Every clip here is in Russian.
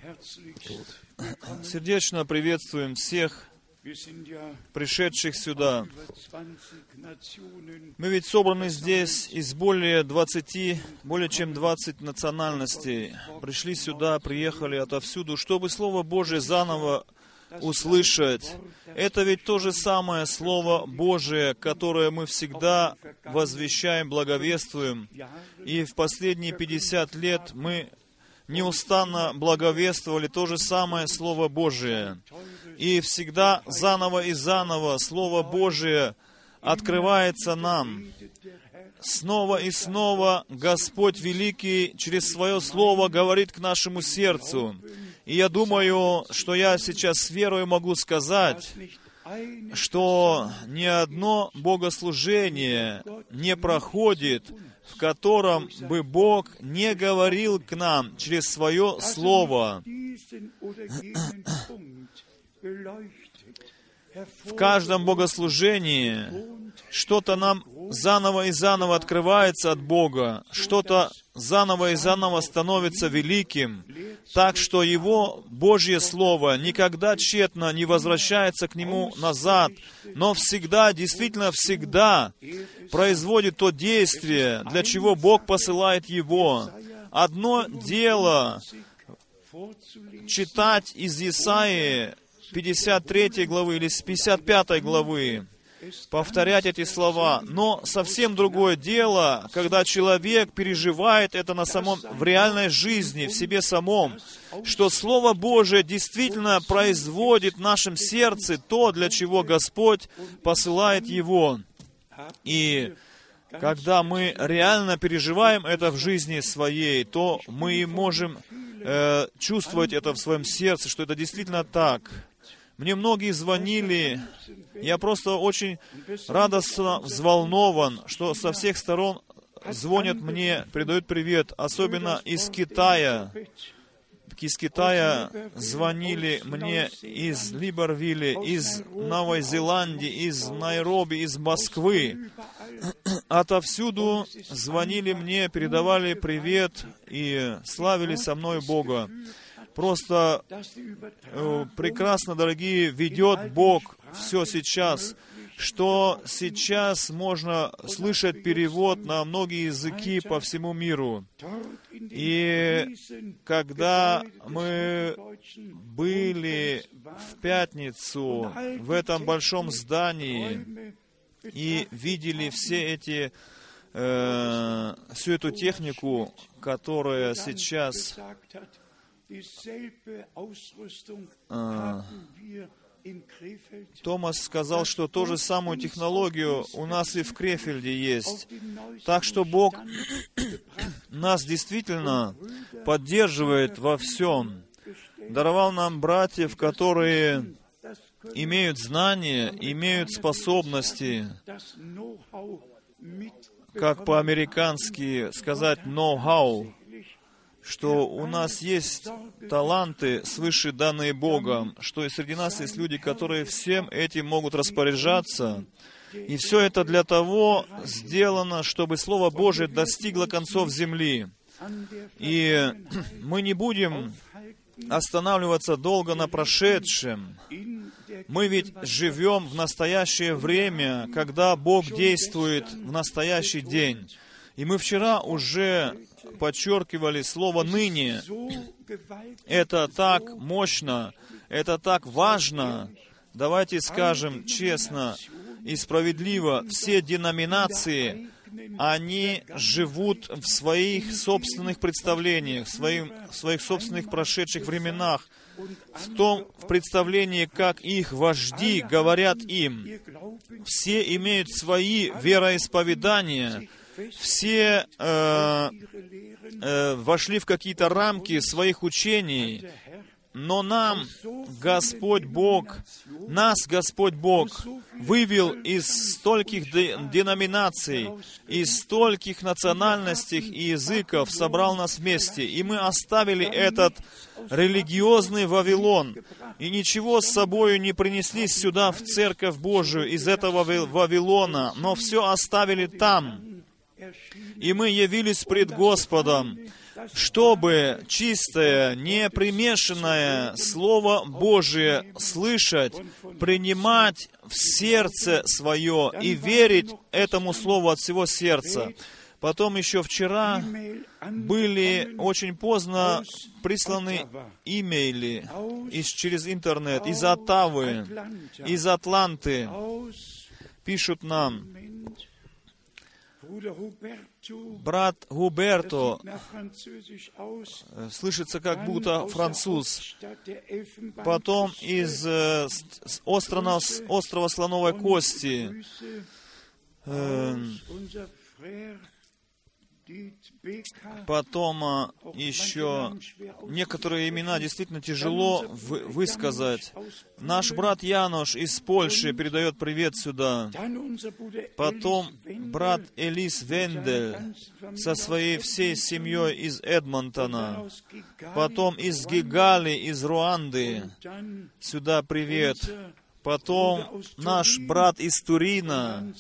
Сердечно приветствуем всех пришедших сюда. Мы ведь собраны здесь из более чем 20 национальностей. Пришли сюда, приехали отовсюду, чтобы Слово Божие заново услышать. Это ведь то же самое Слово Божие, которое мы всегда возвещаем, благовествуем. И в последние 50 лет мы неустанно благовествовали то же самое Слово Божие. И всегда заново и заново Слово Божие открывается нам. Снова и снова Господь Великий через Свое Слово говорит к нашему сердцу. И я думаю, что я сейчас с верой могу сказать, что ни одно богослужение не проходит, в котором бы Бог не говорил к нам через Свое Слово. В каждом богослужении что-то нам заново и заново открывается от Бога, что-то заново и заново становится великим, так что Его Божье Слово никогда тщетно не возвращается к Нему назад, но всегда, действительно всегда производит то действие, для чего Бог посылает Его. Одно дело читать из Исаии 53 главы или с 55 главы, повторять эти слова. Но совсем другое дело, когда человек переживает это в реальной жизни, в себе самом, что Слово Божие действительно производит в нашем сердце то, для чего Господь посылает его. И когда мы реально переживаем это в жизни своей, то мы и можем чувствовать это в своем сердце, что это действительно так. Мне многие звонили, я просто очень радостно взволнован, что со всех сторон звонят мне, передают привет, особенно из Китая. Из Китая звонили мне из Либервилля, из Новой Зеландии, из Найроби, из Москвы. Отовсюду звонили мне, передавали привет и славили со мной Бога. Просто прекрасно, дорогие, ведет Бог все сейчас, что сейчас можно слышать перевод на многие языки по всему миру. И когда мы были в пятницу в этом большом здании и видели всю эту технику, которая сейчас Томас сказал, что ту же самую технологию у нас и в Крефельде есть. Так что Бог нас действительно поддерживает во всем. Даровал нам братьев, которые имеют знания, имеют способности, как по-американски сказать «know-how», что у нас есть таланты, свыше данные Богом, что и среди нас есть люди, которые всем этим могут распоряжаться. И все это для того сделано, чтобы Слово Божие достигло концов земли. И мы не будем останавливаться долго на прошедшем. Мы ведь живем в настоящее время, когда Бог действует в настоящий день. И мы вчера уже подчеркивали слово «ныне». Это так мощно, это так важно. Давайте скажем честно и справедливо, все деноминации, они живут в своих собственных представлениях, в своих собственных прошедших временах, в представлении, как их вожди говорят им. Все имеют свои вероисповедания, все вошли в какие-то рамки своих учений, но нас Господь Бог вывел из стольких деноминаций, из стольких национальностей и языков, собрал нас вместе, и мы оставили этот религиозный Вавилон, и ничего с собою не принесли сюда, в Церковь Божию, из этого Вавилона, но все оставили там. И мы явились пред Господом, чтобы чистое, непримешанное Слово Божие слышать, принимать в сердце свое и верить этому Слову от всего сердца. Потом еще вчера были очень поздно присланы имейли через интернет, из Оттавы, из Атланты. Пишут нам: брат Губерто, слышится как будто француз. Потом из острова Слоновой Кости. Потом еще некоторые имена действительно тяжело высказать. Наш брат Янош из Польши передает привет сюда. Потом брат Элис Вендель со своей всей семьей из Эдмонтона. Потом из Гигали, из Руанды. Сюда привет. Потом наш брат из Турина.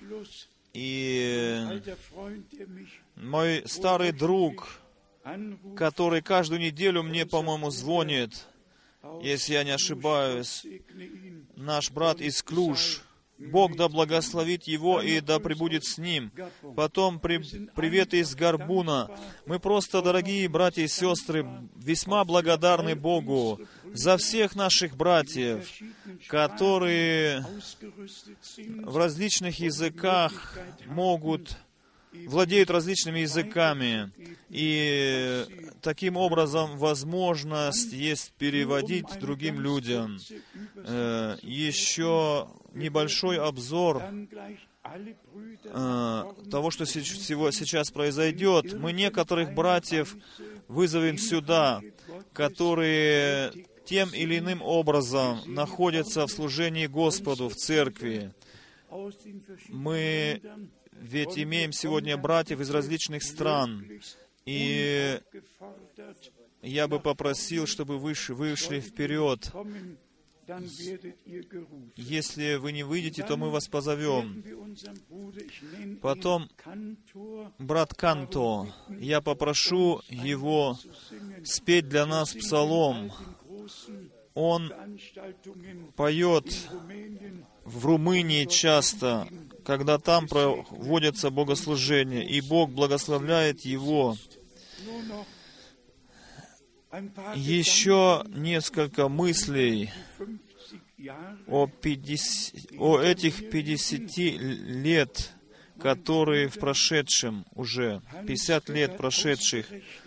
И мой старый друг, который каждую неделю мне, по-моему, звонит, если я не ошибаюсь, наш брат из Клуж. Бог да благословит его и да пребудет с ним. Потом привет из Гарбуна. Мы просто, дорогие братья и сестры, весьма благодарны Богу за всех наших братьев, которые в различных языках владеют различными языками, и таким образом возможность есть переводить другим людям. Еще небольшой обзор того, что сейчас произойдет. Мы некоторых братьев вызовем сюда, которые тем или иным образом находятся в служении Господу в церкви. Мы ведь имеем сегодня братьев из различных стран, и я бы попросил, чтобы вы вышли вперед. Если вы не выйдете, то мы вас позовем. Потом брат Канто, я попрошу его спеть для нас псалом. Он поет в Румынии часто, когда там проводятся богослужения, и Бог благословляет его. Еще несколько мыслей о этих 50 лет, которые в прошедшем уже, 50 лет прошедших.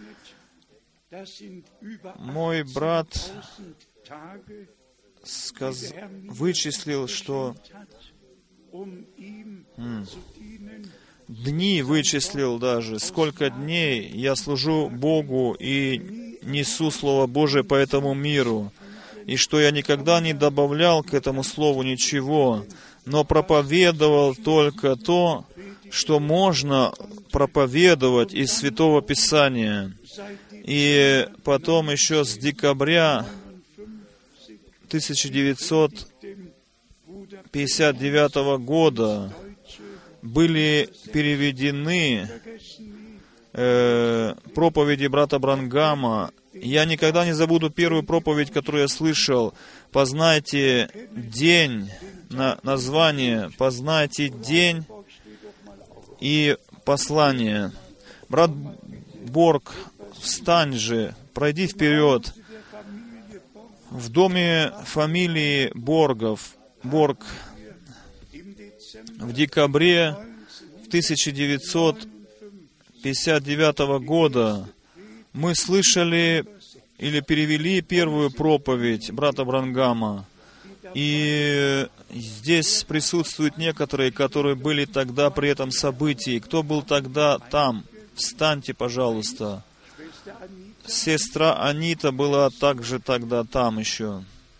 Мой брат вычислил, что дни вычислил даже, сколько дней я служу Богу и несу Слово Божие по этому миру, и что я никогда не добавлял к этому Слову ничего, но проповедовал только то, что можно проповедовать из Святого Писания. И потом еще с декабря 1959 года были переведены проповеди брата Бранхама. Я никогда не забуду первую проповедь, которую я слышал. «Познайте день», название «Познайте день» и послание. Брат Борг, встань же, пройди вперед. В доме фамилии Борг в декабре 1959 года мы слышали или перевели первую проповедь брата Бранхама. И здесь присутствуют некоторые, которые были тогда при этом событии. Кто был тогда там? Встаньте, пожалуйста. Сестра Анита была также тогда там еще.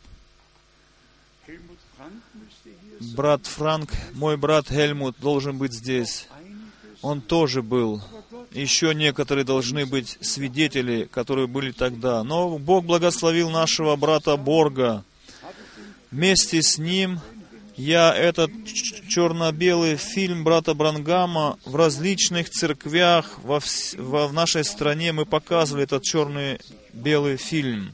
Брат Франк, мой брат Хельмут должен быть здесь. Он тоже был. Еще некоторые должны быть свидетели, которые были тогда. Но Бог благословил нашего брата Борга. Вместе с ним Я этот черно-белый фильм брата Бранхама в различных церквях в нашей стране мы показывали этот черно-белый фильм.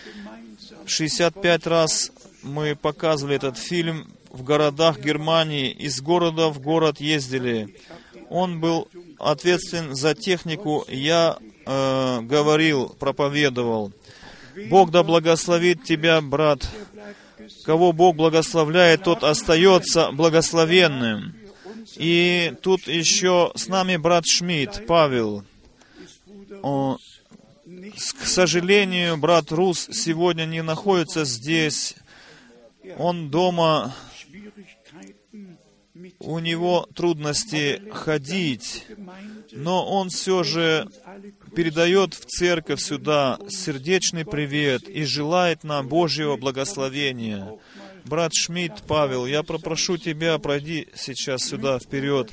65 раз мы показывали этот фильм в городах Германии, из города в город ездили. Он был ответственен за технику, я говорил, проповедовал. Бог да благословит тебя, брат. Кого Бог благословляет, тот остается благословенным. И тут еще с нами брат Шмидт, Павел. К сожалению, брат Рус сегодня не находится здесь. Он дома, у него трудности ходить, но он все же передает в церковь сюда сердечный привет и желает нам Божьего благословения. Брат Шмидт, Павел, я попрошу тебя, пройди сейчас сюда вперед.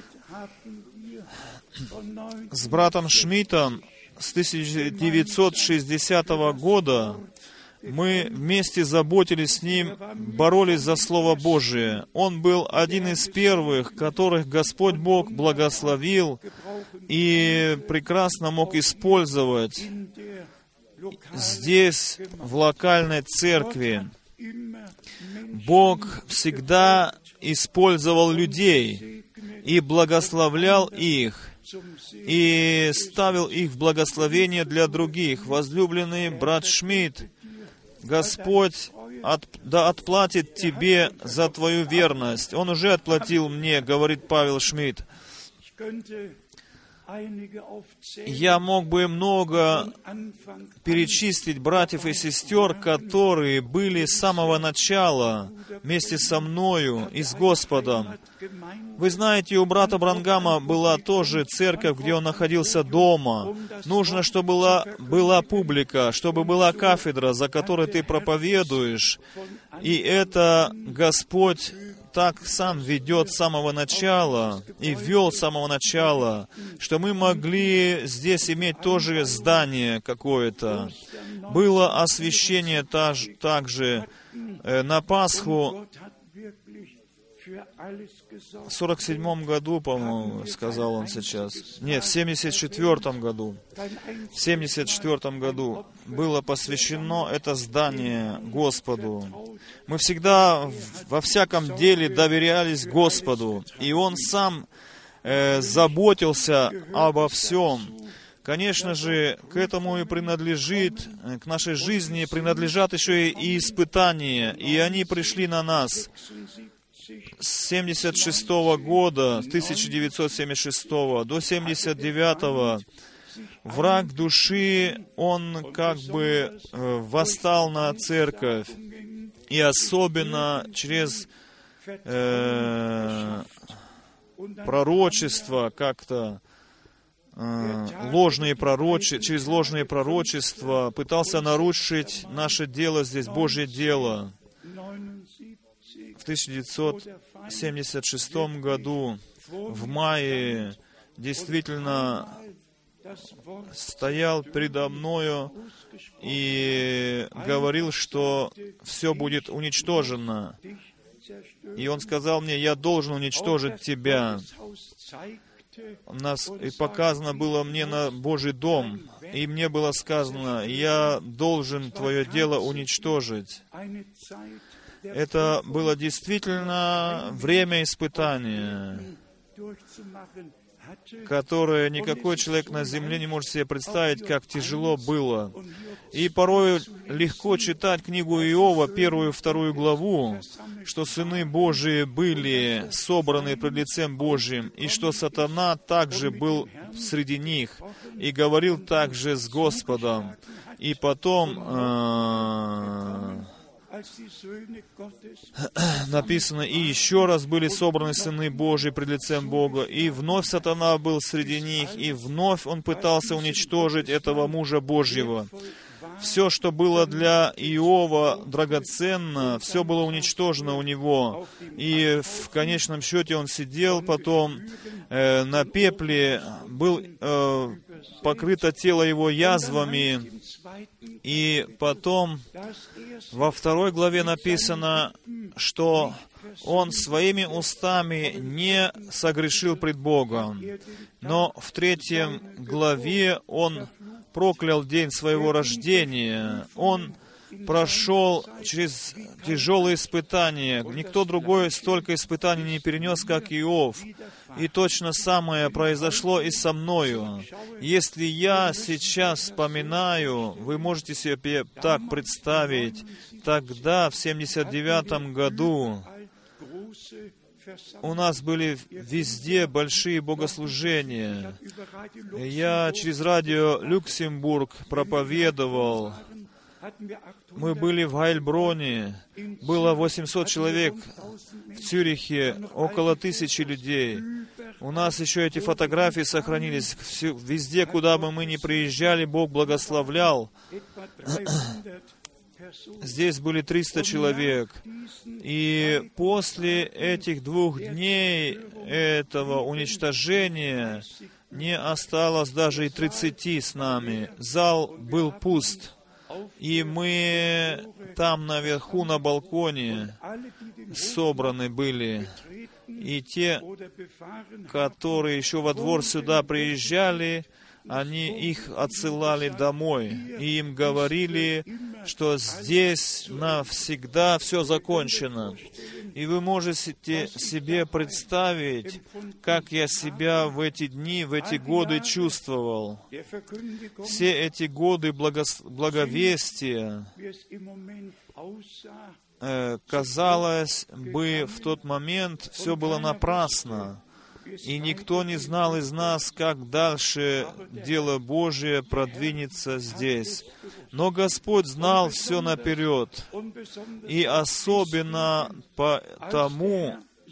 С братом Шмидтом с 1960 года мы вместе заботились с ним, боролись за Слово Божие. Он был один из первых, которых Господь Бог благословил и прекрасно мог использовать здесь, в локальной церкви. Бог всегда использовал людей и благословлял их, и ставил их в благословение для других. Возлюбленный брат Шмидт, Господь отплатит тебе за твою верность. Он уже отплатил мне, говорит Павел Шмидт. Я мог бы много перечислить братьев и сестер, которые были с самого начала вместе со мною и с Господом. Вы знаете, у брата Бранхама была тоже церковь, где он находился дома. Нужно, чтобы была публика, чтобы была кафедра, за которой ты проповедуешь. И это Господь так сам ведет с самого начала и вел с самого начала, что мы могли здесь иметь тоже здание какое-то. Было освящение также на Пасху. В 47 году, по-моему, сказал он сейчас. Нет, в 74 году. В 74 году было посвящено это здание Господу. Мы всегда во всяком деле доверялись Господу, и Он сам заботился обо всем. Конечно же, к этому и принадлежит, к нашей жизни принадлежат еще и испытания, и они пришли на нас. С 1976 года, с 1976 до 1979 враг души, он как бы восстал на церковь, и особенно через пророчество как-то, через ложные пророчества пытался нарушить наше дело здесь, Божье дело. В 1976 году, в мае, действительно стоял предо мною и говорил, что все будет уничтожено. И он сказал мне: я должен уничтожить тебя. И показано было мне на Божий дом, и мне было сказано: я должен твое дело уничтожить. Это было действительно время испытания, которое никакой человек на земле не может себе представить, как тяжело было. И порой легко читать книгу Иова, 1 и 2 главу, что сыны Божии были собраны пред лицем Божьим, и что сатана также был среди них, и говорил также с Господом. И потом написано: и еще раз были собраны сыны Божии пред лицем Бога, и вновь сатана был среди них, и вновь он пытался уничтожить этого мужа Божьего. Все, что было для Иова драгоценно, все было уничтожено у него. И в конечном счете он сидел потом на пепле, был покрыто тело его язвами. И потом во 2 главе написано, что он своими устами не согрешил пред Богом. Но в 3 главе он проклял день своего рождения. Он прошел через тяжелые испытания. Никто другой столько испытаний не перенес, как Иов. И точно самое произошло и со мною. Если я сейчас вспоминаю, вы можете себе так представить, тогда, в 79 году, у нас были везде большие богослужения. Я через радио Люксембург проповедовал. Мы были в Гайльброне. Было 800 человек. В Цюрихе около 1000 людей. У нас еще эти фотографии сохранились. Везде, куда бы мы ни приезжали, Бог благословлял. Здесь были 300 человек. И после этих 2 дней этого уничтожения не осталось даже и 30 с нами. Зал был пуст. И мы там наверху на балконе собраны были. И те, которые еще во двор сюда приезжали, они их отсылали домой. И им говорили, что здесь навсегда все закончено. И вы можете себе представить, как я себя в эти дни, в эти годы чувствовал. Все эти годы благовестия, казалось бы, в тот момент все было напрасно. И никто не знал из нас, как дальше дело Божие продвинется здесь. Но Господь знал все наперед. И особенно потому,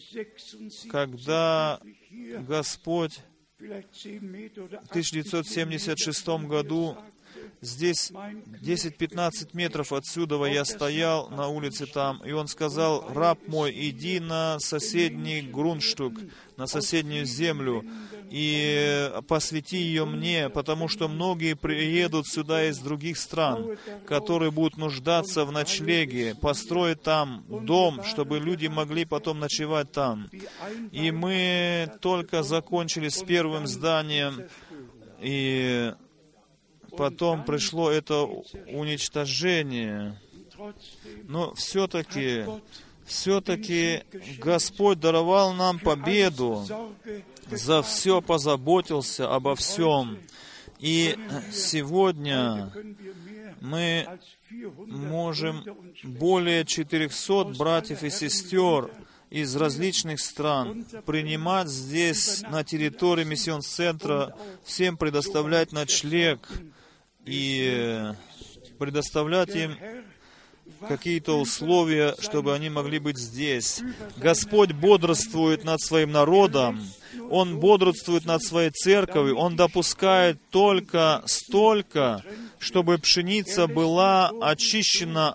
когда Господь в 1976 году здесь 10-15 метров отсюда я стоял на улице там, и он сказал: «Раб мой, иди на соседний Грундштук, на соседнюю землю, и посвяти ее мне, потому что многие приедут сюда из других стран, которые будут нуждаться в ночлеге, построить там дом, чтобы люди могли потом ночевать там». И мы только закончили с первым зданием, и потом пришло это уничтожение. Но все-таки Господь даровал нам победу, за все позаботился, обо всем. И сегодня мы можем более 400 братьев и сестер из различных стран принимать здесь, на территории миссионс-центра, всем предоставлять ночлег и предоставлять им какие-то условия, чтобы они могли быть здесь. Господь бодрствует над своим народом, Он бодрствует над своей церковью, Он допускает только столько, чтобы пшеница была очищена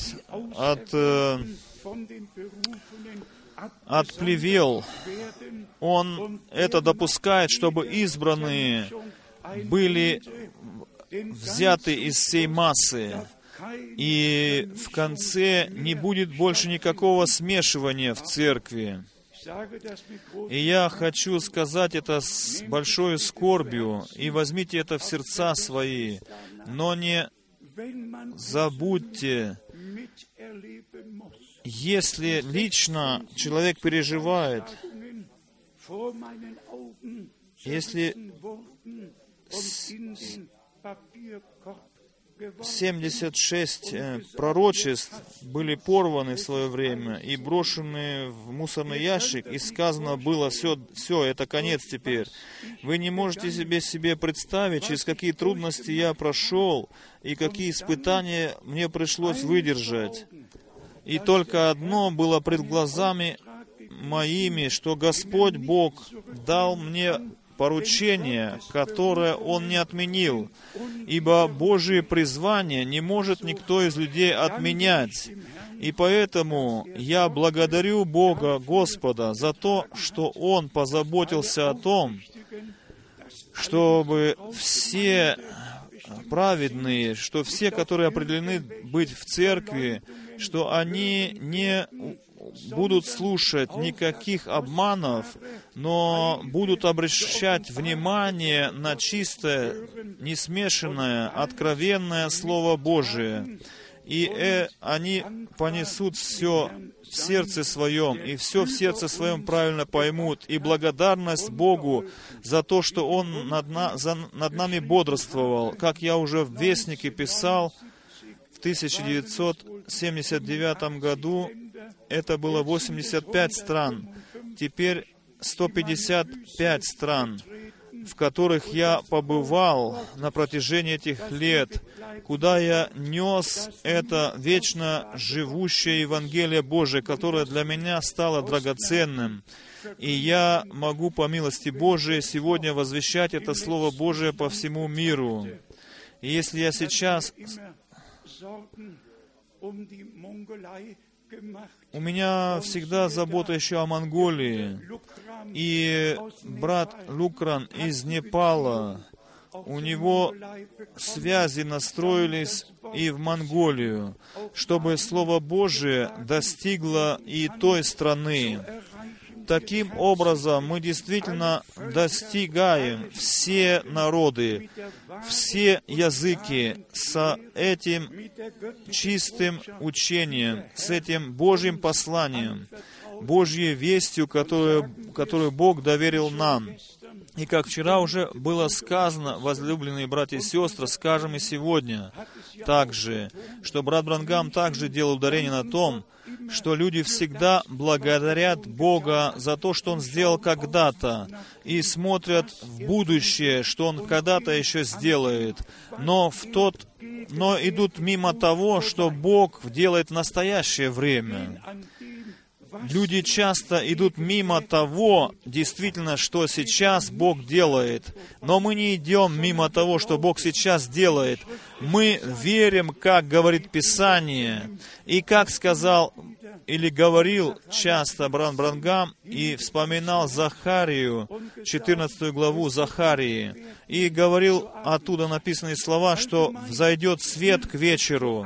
от плевел. Он это допускает, чтобы избранные были взяты из всей массы. И в конце не будет больше никакого смешивания в церкви. И я хочу сказать это с большой скорбью, и возьмите это в сердца свои, но не забудьте, если лично человек переживает, если 76 пророчеств были порваны в свое время и брошены в мусорный ящик, и сказано было: все, это конец теперь. Вы не можете себе представить, через какие трудности я прошел и какие испытания мне пришлось выдержать. И только одно было пред глазами моими, что Господь Бог дал мне поручение, которое Он не отменил, ибо Божие призвание не может никто из людей отменять. И поэтому я благодарю Бога, Господа, за то, что Он позаботился о том, чтобы все праведные, что все, которые определены быть в церкви, что они не будут слушать никаких обманов, но будут обращать внимание на чистое, несмешанное, откровенное Слово Божие. И они понесут все в сердце своем, и все в сердце своем правильно поймут. И благодарность Богу за то, что Он над нами бодрствовал. Как я уже в Вестнике писал, в 1979 году это было 85 стран. Теперь 155 стран, в которых я побывал на протяжении этих лет, куда я нес это вечно живущее Евангелие Божие, которое для меня стало драгоценным. И я могу, по милости Божией, сегодня возвещать это Слово Божие по всему миру. И если я сейчас... У меня всегда забота еще о Монголии. И брат Лукран из Непала, у него связи настроились и в Монголию, чтобы Слово Божие достигло и той страны. Таким образом, мы действительно достигаем все народы, все языки с этим чистым учением, с этим Божьим посланием, Божьей вестью, которую Бог доверил нам. И как вчера уже было сказано, возлюбленные братья и сестры, скажем и сегодня также, что брат Бранхам также делал ударение на том, что люди всегда благодарят Бога за то, что Он сделал когда-то, и смотрят в будущее, что Он когда-то еще сделает, но идут мимо того, что Бог делает в настоящее время. Люди часто идут мимо того, действительно, что сейчас Бог делает. Но мы не идем мимо того, что Бог сейчас делает. Мы верим, как говорит Писание. И как сказал или говорил часто брат Бранхам и вспоминал Захарию, 14 главу Захарии, и говорил оттуда написанные слова, что «взойдет свет к вечеру».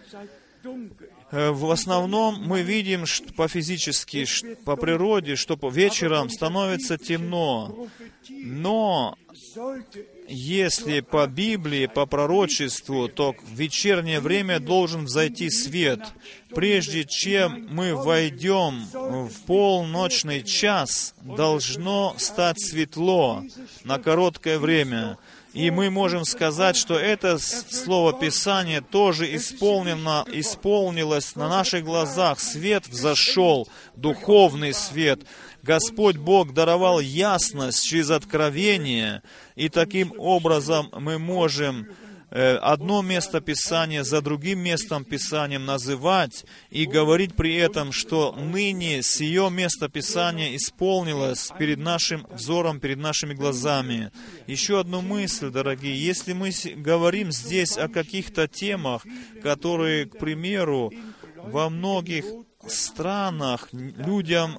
В основном мы видим по-физически, по природе, что вечером становится темно. Но если по Библии, по пророчеству, то в вечернее время должен взойти свет. Прежде чем мы войдем в полночный час, должно стать светло на короткое время. И мы можем сказать, что это Слово Писание тоже исполнилось на наших глазах. Свет взошел, духовный свет. Господь Бог даровал ясность через откровение, и таким образом мы можем одно место Писания за другим местом Писанием называть и говорить при этом, что ныне сие место Писания исполнилось перед нашим взором, перед нашими глазами. Еще одну мысль, дорогие. Если мы говорим здесь о каких-то темах, которые, к примеру, во многих странах людям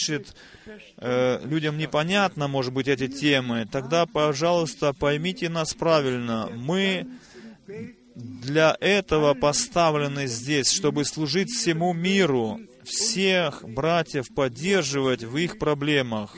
непонятно, может быть, эти темы, тогда, пожалуйста, поймите нас правильно. Мы для этого поставлены здесь, чтобы служить всему миру, всех братьев поддерживать в их проблемах.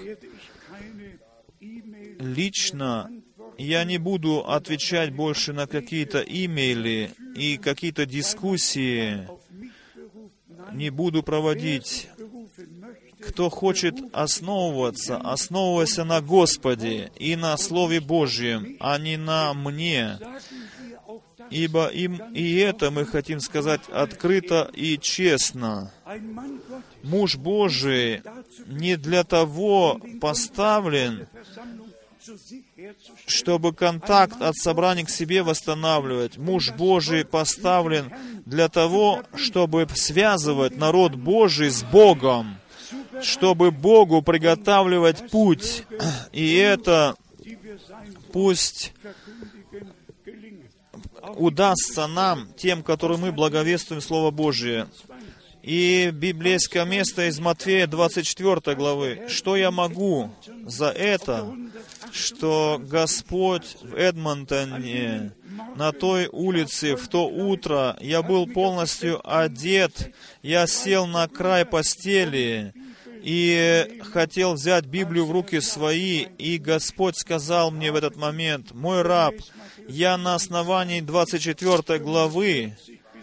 Лично я не буду отвечать больше на какие-то имейли и какие-то дискуссии, не буду проводить. Кто хочет основывайся на Господе и на Слове Божьем, а не на мне. Ибо и это мы хотим сказать открыто и честно. Муж Божий не для того поставлен, чтобы контакт от собрания к себе восстанавливать. Муж Божий поставлен для того, чтобы связывать народ Божий с Богом. чтобы Богу приготавливать путь. И это пусть удастся нам, тем, которым мы благовествуем Слово Божие. И библейское место из Матфея 24 главы. Что я могу за это, что Господь в Эдмонтоне, на той улице, в то утро, я был полностью одет, я сел на край постели и хотел взять Библию в руки свои, и Господь сказал мне в этот момент: «Мой раб, я на основании 24 главы,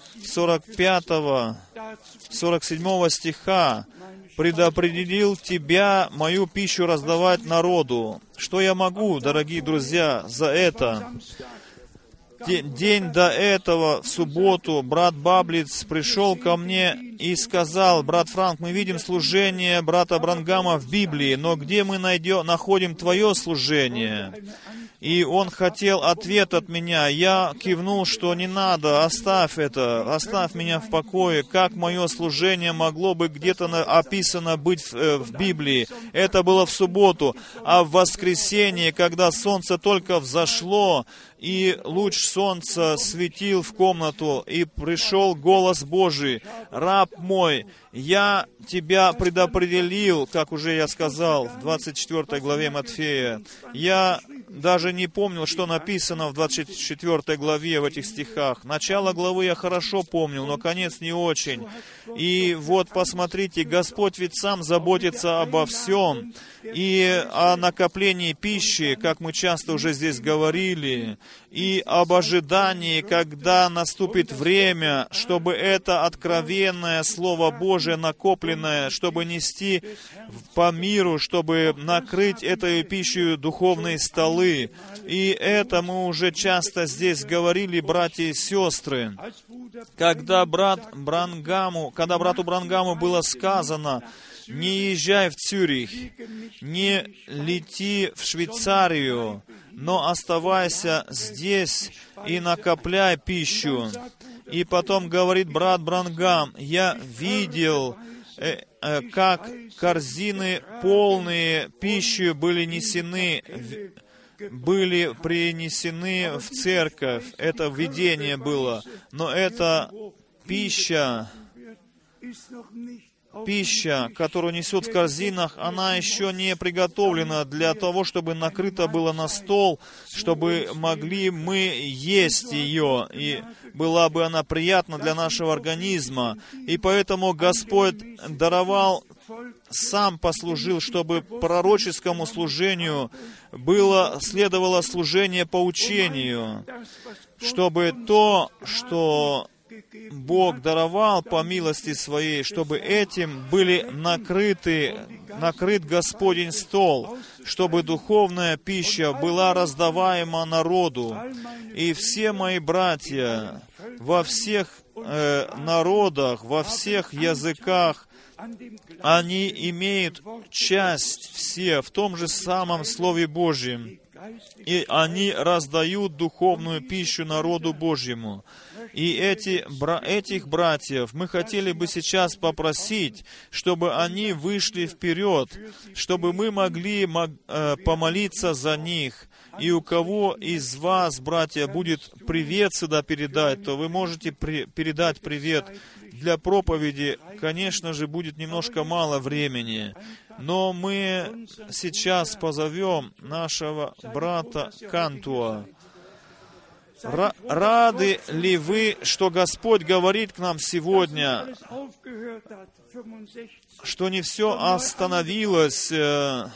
45-47 стиха предопределил тебя мою пищу раздавать народу». Что я могу, дорогие друзья, за это? День до этого, в субботу, брат Баблиц пришел ко мне и сказал: «Брат Франк, мы видим служение брата Бранхама в Библии, но где мы находим твое служение?» И он хотел ответ от меня. Я кивнул, что не надо, оставь это, оставь меня в покое. Как мое служение могло бы где-то описано быть в Библии? Это было в субботу. А в воскресенье, когда солнце только взошло, и луч солнца светил в комнату, и пришел голос Божий: «Раб мой, я тебя предопределил», как уже я сказал в 24 главе Матфея. Я даже не помнил, что написано в 24 главе в этих стихах. Начало главы я хорошо помнил, но конец не очень. И вот посмотрите, Господь ведь сам заботится обо всем. И о накоплении пищи, как мы часто уже здесь говорили, и об ожидании, когда наступит время, чтобы это откровенное Слово Божие накопленное, чтобы нести по миру, чтобы накрыть этой пищей духовные столы. И это мы уже часто здесь говорили, братья и сестры. Когда брату Бранхаму было сказано: «Не езжай в Цюрих, не лети в Швейцарию, но оставайся здесь и накопляй пищу». И потом говорит брат Бранхам: «Я видел, как корзины полные пищи были принесены в церковь». Это видение было. Но эта пища, которую несут в корзинах, она еще не приготовлена для того, чтобы накрыто было на стол, чтобы могли мы есть ее, и была бы она приятна для нашего организма. И поэтому Господь даровал, сам послужил, чтобы пророческому служению следовало служение по учению, чтобы то, что Бог даровал по милости Своей, чтобы этим были накрыт Господень стол, чтобы духовная пища была раздаваема народу. И все мои братья во всех народах, во всех языках, они имеют часть все в том же самом Слове Божьем. И они раздают духовную пищу народу Божьему. И этих братьев мы хотели бы сейчас попросить, чтобы они вышли вперед, чтобы мы могли помолиться за них. И у кого из вас, братья, будет привет сюда передать, то вы можете передать привет. Для проповеди, конечно же, будет немножко мало времени, но мы сейчас позовем нашего брата Кантуа. Рады ли вы, что Господь говорит к нам сегодня, что не все остановилось в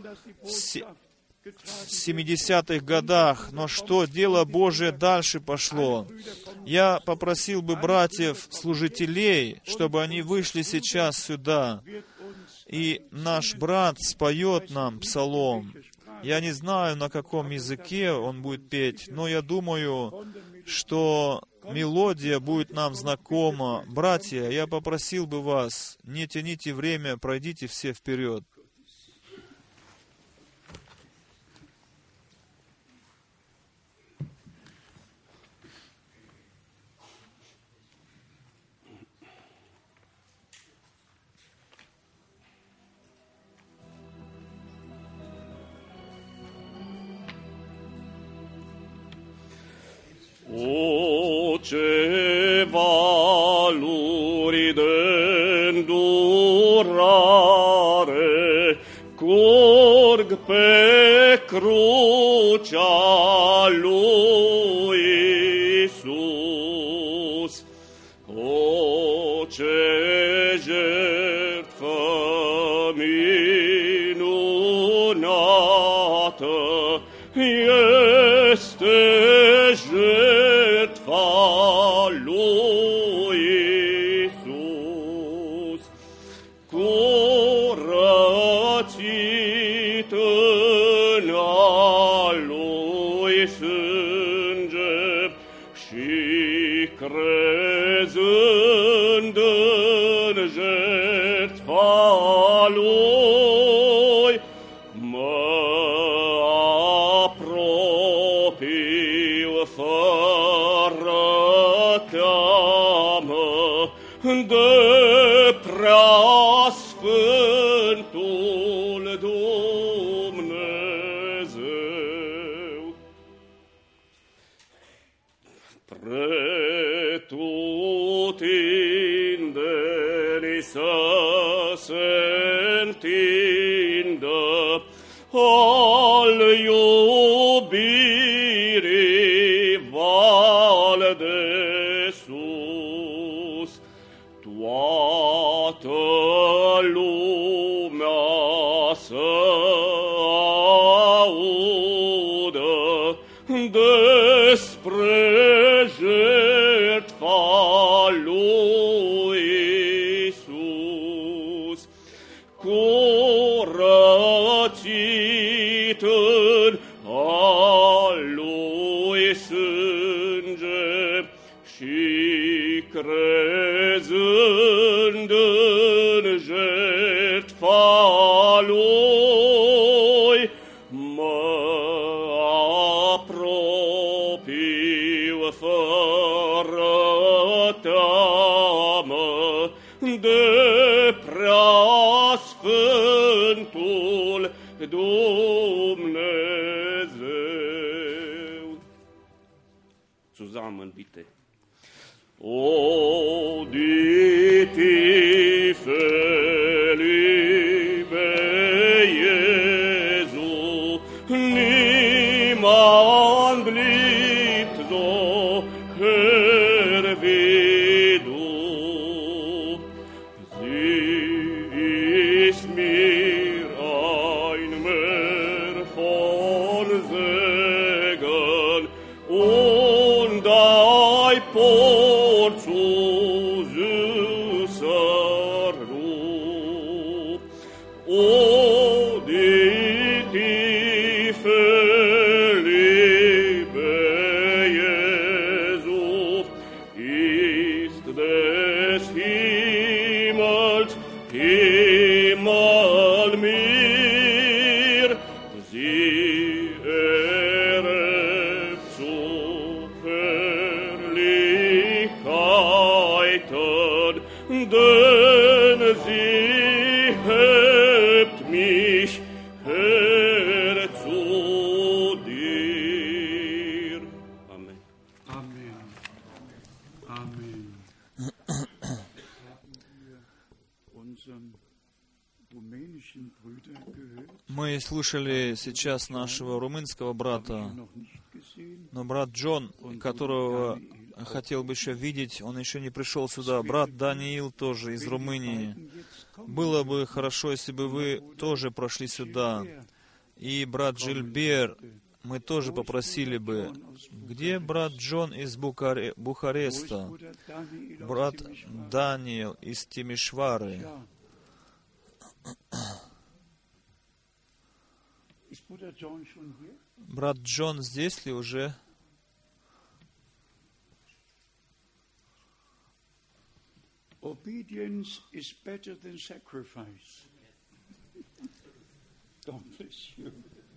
70-х годах, но что дело Божие дальше пошло? Я попросил бы братьев-служителей, чтобы они вышли сейчас сюда, и наш брат споет нам псалом. Я не знаю, на каком языке он будет петь, но я думаю, что мелодия будет нам знакома. Братья, я попросил бы вас, не тяните время, пройдите все вперед. O, ce valuri de îndurare curg pe crucea lui Iisus. O, ce jertfă minunată este jertfa lui Iisus, curățit în a lui sânge și crezând în jertfa lui, mă apropiu fără teamă de preasfântul Dumnezeu. Pretutindeni să se întindă al iubirii val de sus, toată lumea să audă despre jertfa lui Iisus, curățit în a lui sânge și crezând în jertfa lui, mă apropiu fără teamă de preasfântul Dumnezeu. Zusammen bitte. O, die Tiefe, liebe Jesu, niemand liebt so Herr wie du. Sie ist mir ein Meer von Segen und ein Port zu süßer Ruhe. O, die Tiefe, liebe Jesu, ist des Himmels Himmel mir, sie erhebt zu Herrlichkeiten, denn sie hebt mich her zu dir. Amen. Amen. Amen. Unseren rumänischen Brüder gehört, Мы слушали сейчас нашего румынского брата, noch nicht gesehen. но брат Джон, которого хотел бы еще видеть, он еще не пришел сюда. Брат Даниил тоже из Румынии. Было бы хорошо, если бы вы тоже прошли сюда. И брат Жильбер, мы тоже попросили бы. Где брат Джон из Бухареста? Брат Даниил из Тимишвары. Ist Bruder John schon hier? Брат Джон здесь ли уже? Obedience is better than sacrifice. God bless you.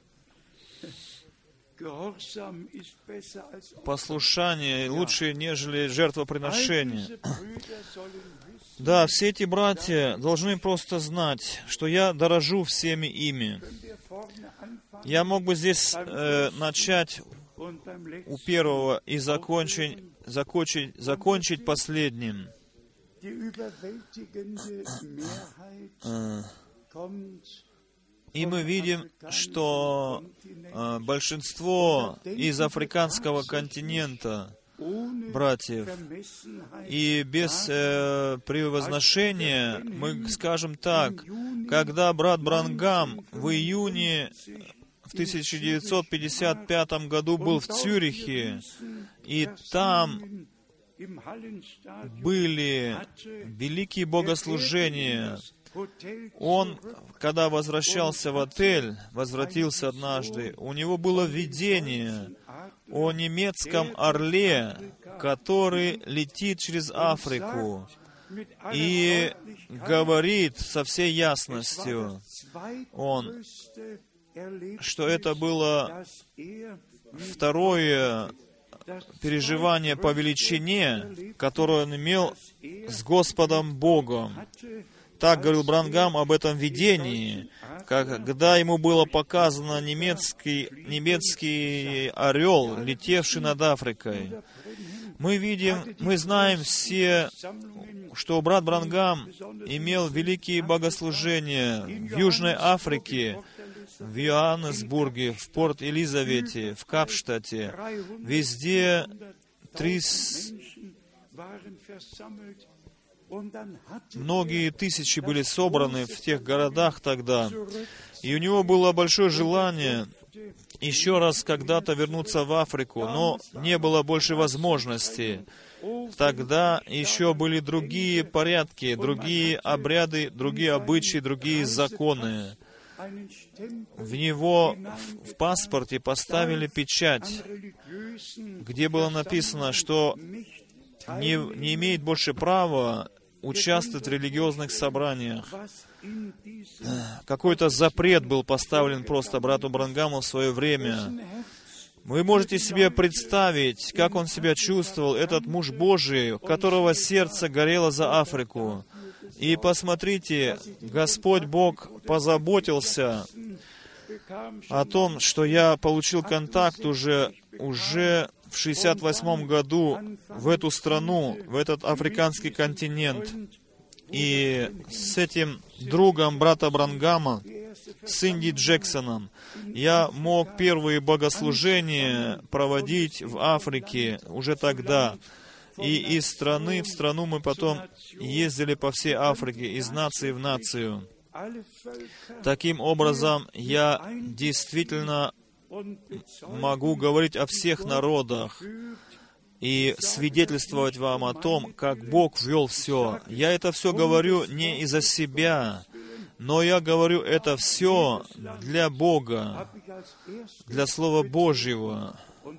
Gehorsam ist besser als Послушание лучше, нежели жертвоприношение. Diese Brüder sollen wissen, Да, все эти братья должны просто знать, что я дорожу всеми ими. wir vorne anfangen Я мог бы здесь начать у первого и закончить последним. И мы видим, что большинство из африканского континента, братьев, и без превозношения, мы скажем так, когда брат Бранхам в июне в 1955 году был в Цюрихе, и там были великие богослужения. Он, когда возвращался в отель, возвратился однажды, у него было видение о немецком орле, который летит через Африку и говорит со всей ясностью, что это было второе переживание по величине, которое он имел с Господом Богом. Так говорил Бранхам об этом видении, когда ему было показано немецкий орел, летевший над Африкой. Мы знаем все, что брат Бранхам имел великие богослужения в Южной Африке, в Йоаннесбурге, в Порт-Елизавете, в Капштадте. Везде 300... Многие тысячи были собраны в тех городах тогда. И у него было большое желание еще раз когда-то вернуться в Африку, но не было больше возможности. Тогда еще были другие порядки, другие обряды, другие обычаи, другие законы. В него в паспорте поставили печать, где было написано, что не имеет больше права участвовать в религиозных собраниях. Какой-то запрет был поставлен просто брату Бранхаму в свое время. Вы можете себе представить, как он себя чувствовал, этот муж Божий, у которого сердце горело за Африку. И посмотрите, Господь Бог позаботился о том, что я получил контакт уже в 1968 году в эту страну, в этот африканский континент. И с этим другом брата Бранхама, с Инди Джексоном, я мог первые богослужения проводить в Африке уже тогда. И из страны в страну мы потом ездили по всей Африке, из нации в нацию. Таким образом, я действительно могу говорить о всех народах и свидетельствовать вам о том, как Бог ввел все. Я это все говорю не из-за себя, но я говорю это все для Бога, для Слова Божьего.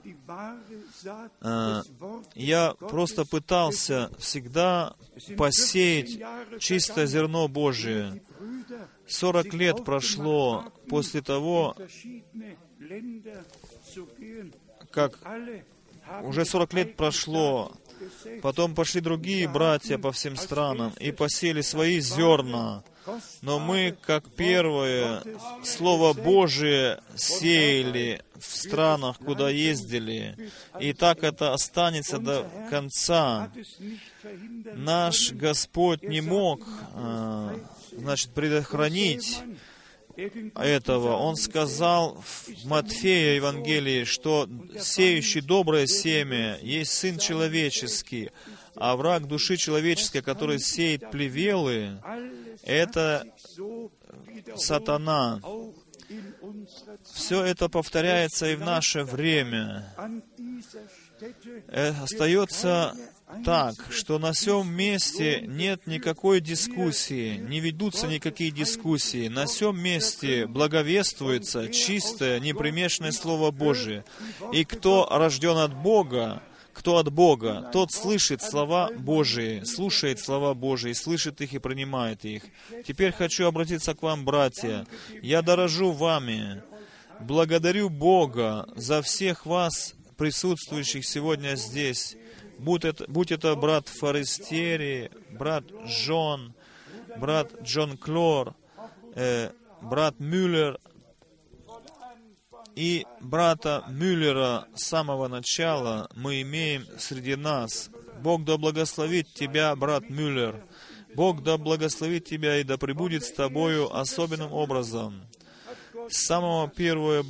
Я просто пытался всегда посеять чистое зерно Божие. 40 лет прошло после того, как уже 40 лет прошло, потом пошли другие братья по всем странам и посеяли свои зерна. Но мы, как первое, Слово Божие сеяли в странах, куда ездили. И так это останется до конца. Наш Господь не мог, предохранить этого. Он сказал в Матфея Евангелии, что сеющий доброе семя есть Сын Человеческий, а враг души человеческой, который сеет плевелы, это сатана. Все это повторяется и в наше время. Остается так, что на сём месте нет никакой дискуссии, не ведутся никакие дискуссии. На сём месте благовествуется чистое, непримешанное Слово Божие. И кто рожден от Бога, тот слышит слова Божии, слушает слова Божии, слышит их и принимает их. Теперь хочу обратиться к вам, братья. Я дорожу вами. Благодарю Бога за всех вас, присутствующих сегодня здесь. Будь это брат Форестери, брат Джон Клор, брат Мюллер, И брата Мюллера с самого начала мы имеем среди нас. Бог да благословит тебя, брат Мюллер. Бог да благословит тебя и да пребудет с тобою особенным образом. С самого первого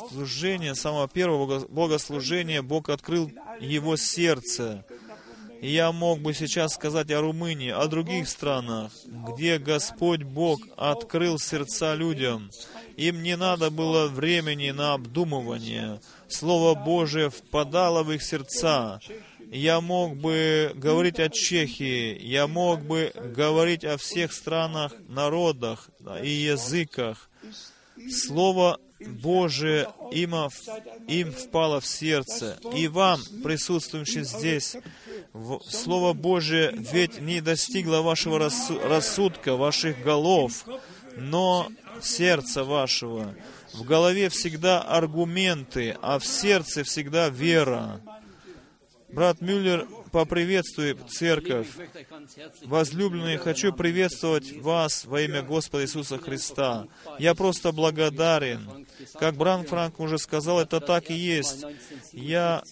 богослужения Бог открыл его сердце. И я мог бы сейчас сказать о Румынии, о других странах, где Господь Бог открыл сердца людям. Им не надо было времени на обдумывание. Слово Божие впадало в их сердца. Я мог бы говорить о Чехии, я мог бы говорить о всех странах, народах и языках. Слово Божие им впало в сердце. И вам, присутствующим здесь, Слово Божие ведь не достигло вашего рассудка, ваших голов, но сердца вашего. В голове всегда аргументы, а в сердце всегда вера. Брат Мюллер поприветствует церковь. Возлюбленные, хочу приветствовать вас во имя Господа Иисуса Христа. Я просто благодарен. Как брат Франк уже сказал, это так и есть. Я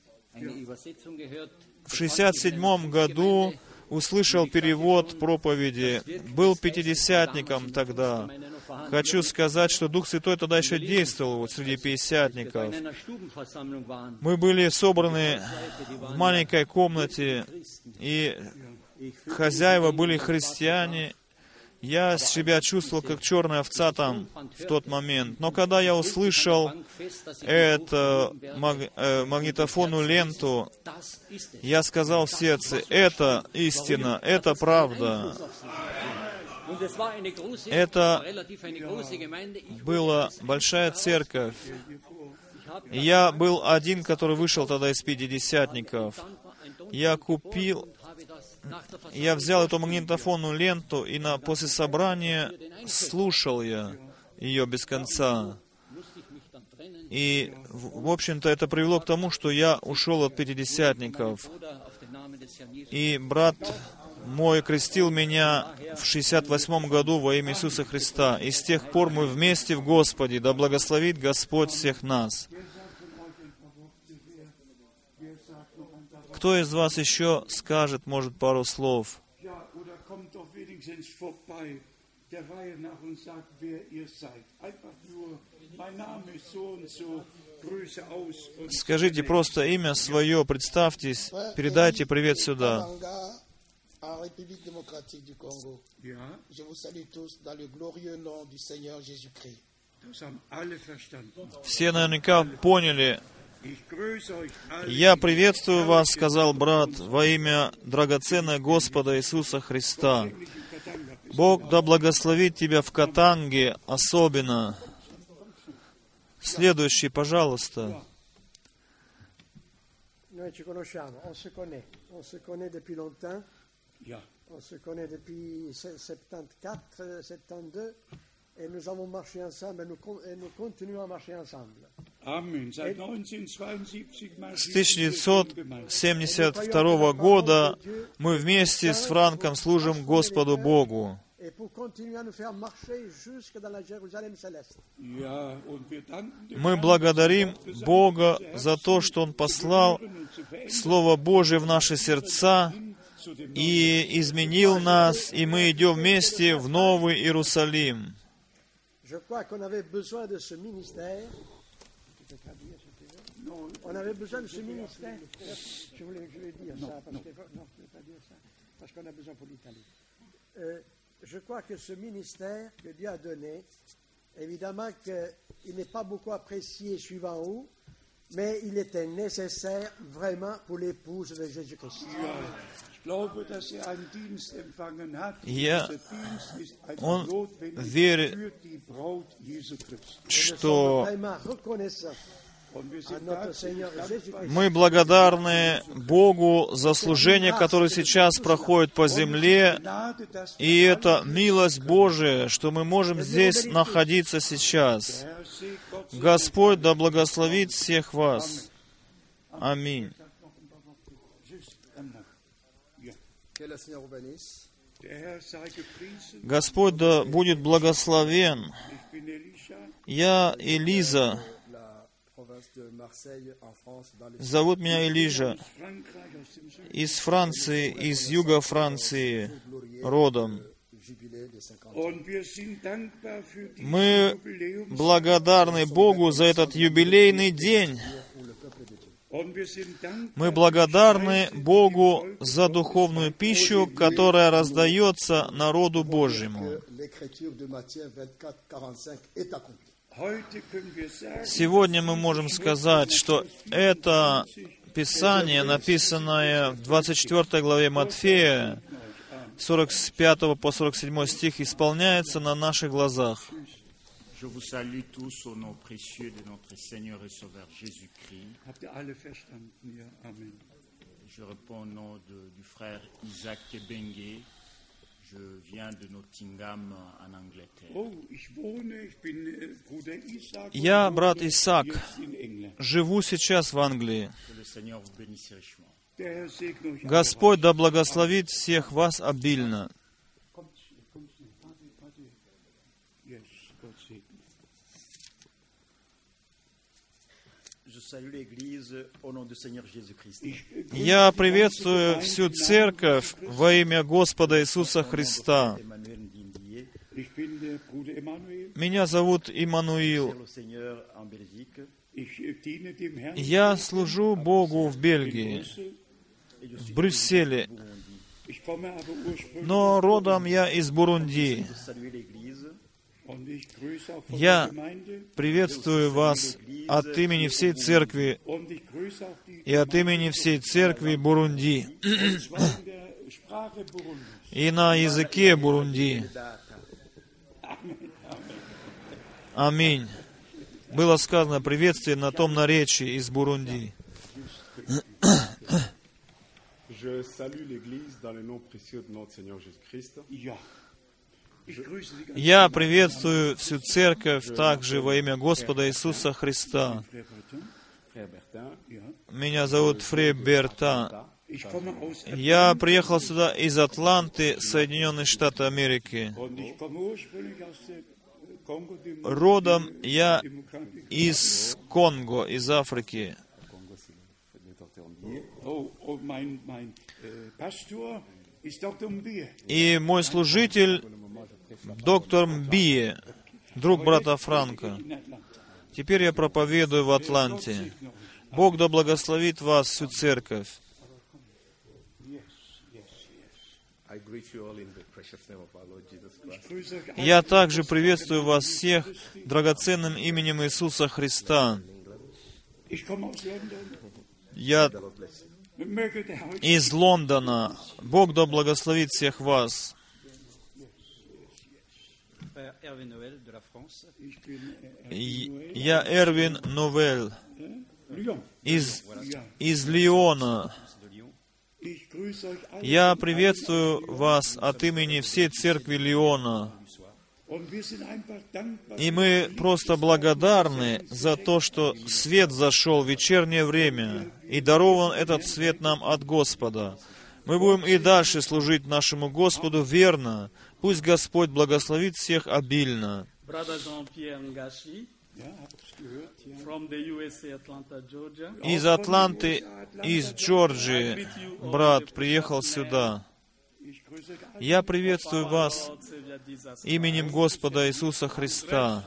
в 1967 году услышал перевод проповеди. Был пятидесятником тогда. Хочу сказать, что Дух Святой тогда еще действовал среди пятидесятников. Мы были собраны в маленькой комнате, и хозяева были христиане. Я себя чувствовал, как черная овца там в тот момент. Но когда я услышал эту магнитофонную ленту, я сказал в сердце: это истина, это правда. Это была большая церковь. Я был один, который вышел тогда из пятидесятников. Я взял эту магнитофонную ленту, и после собрания слушал я ее без конца. И, в общем-то, это привело к тому, что я ушел от пятидесятников. И брат мой крестил меня в 1968 году во имя Иисуса Христа. И с тех пор мы вместе в Господе. Да благословит Господь всех нас. Кто из вас еще скажет, может, пару слов? Скажите просто имя свое, представьтесь, передайте привет сюда. En République démocratique du Congo. Je vous salue tous dans le glorieux nom du Seigneur Jésus-Christ. Все наверняка поняли. Я приветствую вас, сказал брат, во имя драгоценного Господа Иисуса Христа. Бог да благословит тебя в Катанге особенно. Следующий, пожалуйста. On se connaît depuis 74, 72, et nous avons marché ensemble, et nous continuons à marcher ensemble. С 1972 года мы вместе с Франком служим Господу Богу. Мы благодарим Бога за то, что Он послал Слово Божие в наши сердца, и изменил нас, и мы идем вместе в Новый Иерусалим. Je crois que ce ministère que Dieu a donné, évidemment qu'il n'est pas beaucoup apprécié suivant où, mais il était nécessaire vraiment pour l'épouse de Jésus-Christ. Он верит, что мы благодарны Богу за служение, которое сейчас проходит по земле, и это милость Божия, что мы можем здесь находиться сейчас. Господь да благословит всех вас. Аминь. Господь да будет благословен. Я Элиза. Зовут меня Элижа. Из Франции, из юга Франции родом. Мы благодарны Богу за этот юбилейный день. Мы благодарны Богу за духовную пищу, которая раздается народу Божьему. Сегодня мы можем сказать, что это Писание, написанное в 24 главе Матфея, 45 по 47 стих, исполняется на наших глазах. Je vous salue tous au nom précieux de notre Seigneur et Sauveur Jésus-Christ. Je réponds au nom du frère Isaac Kebengue. Je viens de Nottingham en Angleterre. Я, брат Исаак, живу сейчас в Англии. Que le Seigneur vous bénisse richement. Господь да благословит всех вас обильно. Я приветствую всю церковь во имя Господа Иисуса Христа. Меня зовут Иммануил. Я служу Богу в Бельгии, в Брюсселе, но родом я из Бурунди. Я приветствую вас от имени всей церкви и от имени всей церкви Бурунди и на языке Бурунди. Аминь. Было сказано приветствие на том наречии из Бурунди. Je salue l'Église dans le nom précieux de notre Seigneur Jésus-Christ. Я приветствую всю церковь также во имя Господа Иисуса Христа. Меня зовут Фрей Берта. Я приехал сюда из Атланты, Соединенные Штаты Америки. Родом я из Конго, из Африки. И мой служитель доктор Мбие, друг брата Франка. Теперь я проповедую в Атланте. Бог да благословит вас, всю церковь. Я также приветствую вас всех драгоценным именем Иисуса Христа. Я из Лондона. Бог да благословит всех вас. Я Эрвин Новель из Лиона. Я приветствую вас от имени всей церкви Лиона. И мы просто благодарны за то, что свет зашел в вечернее время, и дарован этот свет нам от Господа. Мы будем и дальше служить нашему Господу верно. Пусть Господь благословит всех обильно. Из Атланты, из Джорджии, брат приехал сюда. Я приветствую вас именем Господа Иисуса Христа.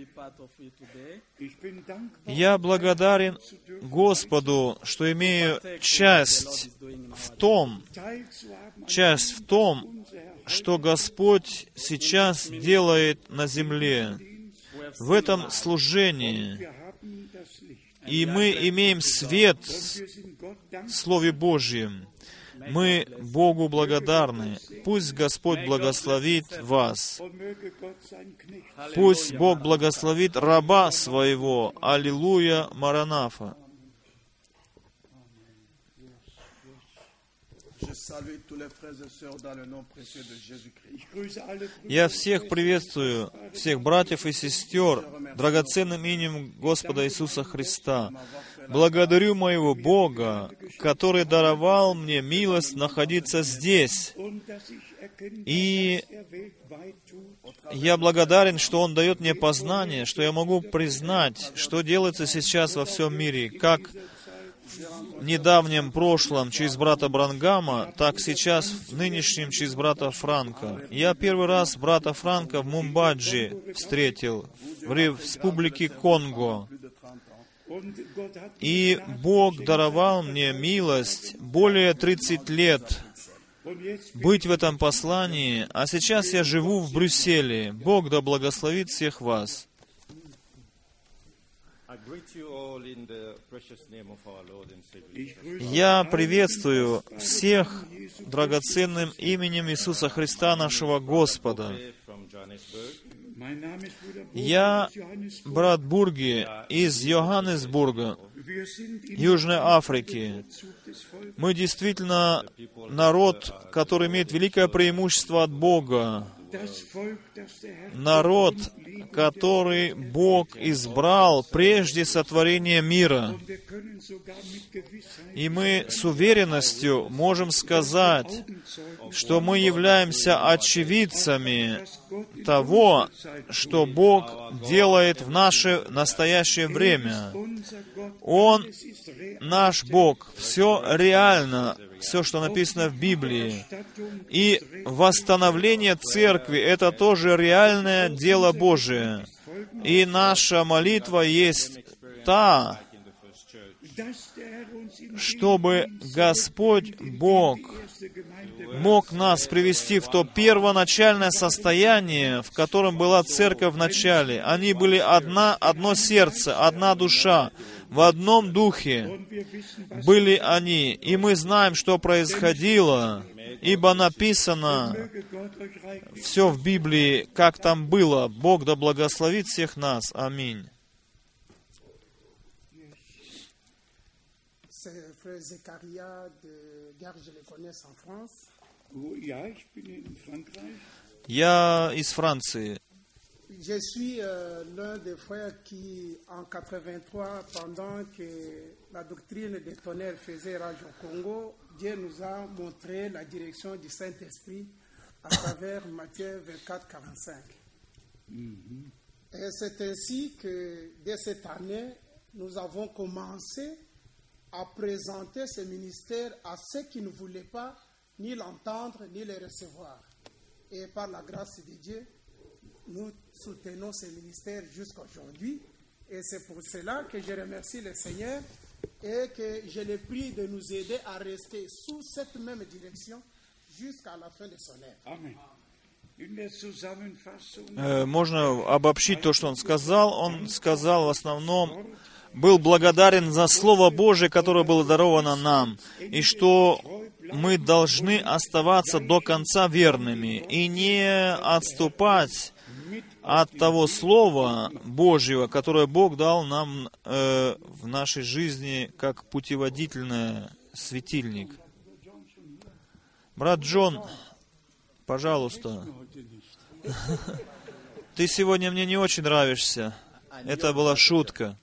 Я благодарен Господу, что имею часть в том, что Господь сейчас делает на земле, в этом служении. И мы имеем свет в Слове Божьем. Мы Богу благодарны. Пусть Господь благословит вас. Пусть Бог благословит раба своего. Аллилуйя, Маранафа. Я всех приветствую, всех братьев и сестер, драгоценным именем Господа Иисуса Христа. Благодарю моего Бога, который даровал мне милость находиться здесь. И я благодарен, что Он дает мне познание, что я могу признать, что делается сейчас во всем мире, как в недавнем прошлом через брата Бранхама, так сейчас в нынешнем через брата Франка. Я первый раз брата Франка в Мумбаджи встретил, в республике Конго. И Бог даровал мне милость более 30 лет быть в этом послании, а сейчас я живу в Брюсселе. Бог да благословит всех вас. Я приветствую всех драгоценным именем Иисуса Христа, нашего Господа. Я брат Бурги из Йоханнесбурга, Южной Африки. Мы действительно народ, который имеет великое преимущество от Бога. Народ, который Бог избрал прежде сотворения мира. И мы с уверенностью можем сказать, что мы являемся очевидцами того, что Бог делает в наше настоящее время. Он, наш Бог, все реально, все, что написано в Библии. И восстановление церкви — это тоже реальное дело Божие. И наша молитва есть та, чтобы Господь Бог мог нас привести в то первоначальное состояние, в котором была церковь в начале. Они были одно сердце, одна душа, в одном духе были они. И мы знаем, что происходило, ибо написано все в Библии, как там было. Бог да благословит всех нас. Аминь. Я из Франции. Je suis l'un des frères qui, en 83, pendant que la doctrine des tonnerres faisait rage au Congo, Dieu nous a montré la direction du Saint-Esprit à travers Matthieu 24, 45. Et c'est ainsi que, dès cette année, nous avons commencé à présenter ce ministère à ceux qui ne voulaient pas ni l'entendre, ni le recevoir. Et par la grâce de Dieu, nous soutenons ce ministère jusqu'à aujourd'hui. Et c'est pour cela que je remercie le Seigneur et que je le prie de nous aider à rester sous cette même direction jusqu'à la fin de son œuvre. Amen. Можно обобщить то, что он сказал. Он сказал в основном, был благодарен за Слово Божие, которое было даровано нам, и что мы должны оставаться до конца верными и не отступать от того Слова Божьего, которое Бог дал нам в нашей жизни как путеводительный светильник. Брат Джон, пожалуйста. Ты сегодня мне не очень нравишься. Это была шутка.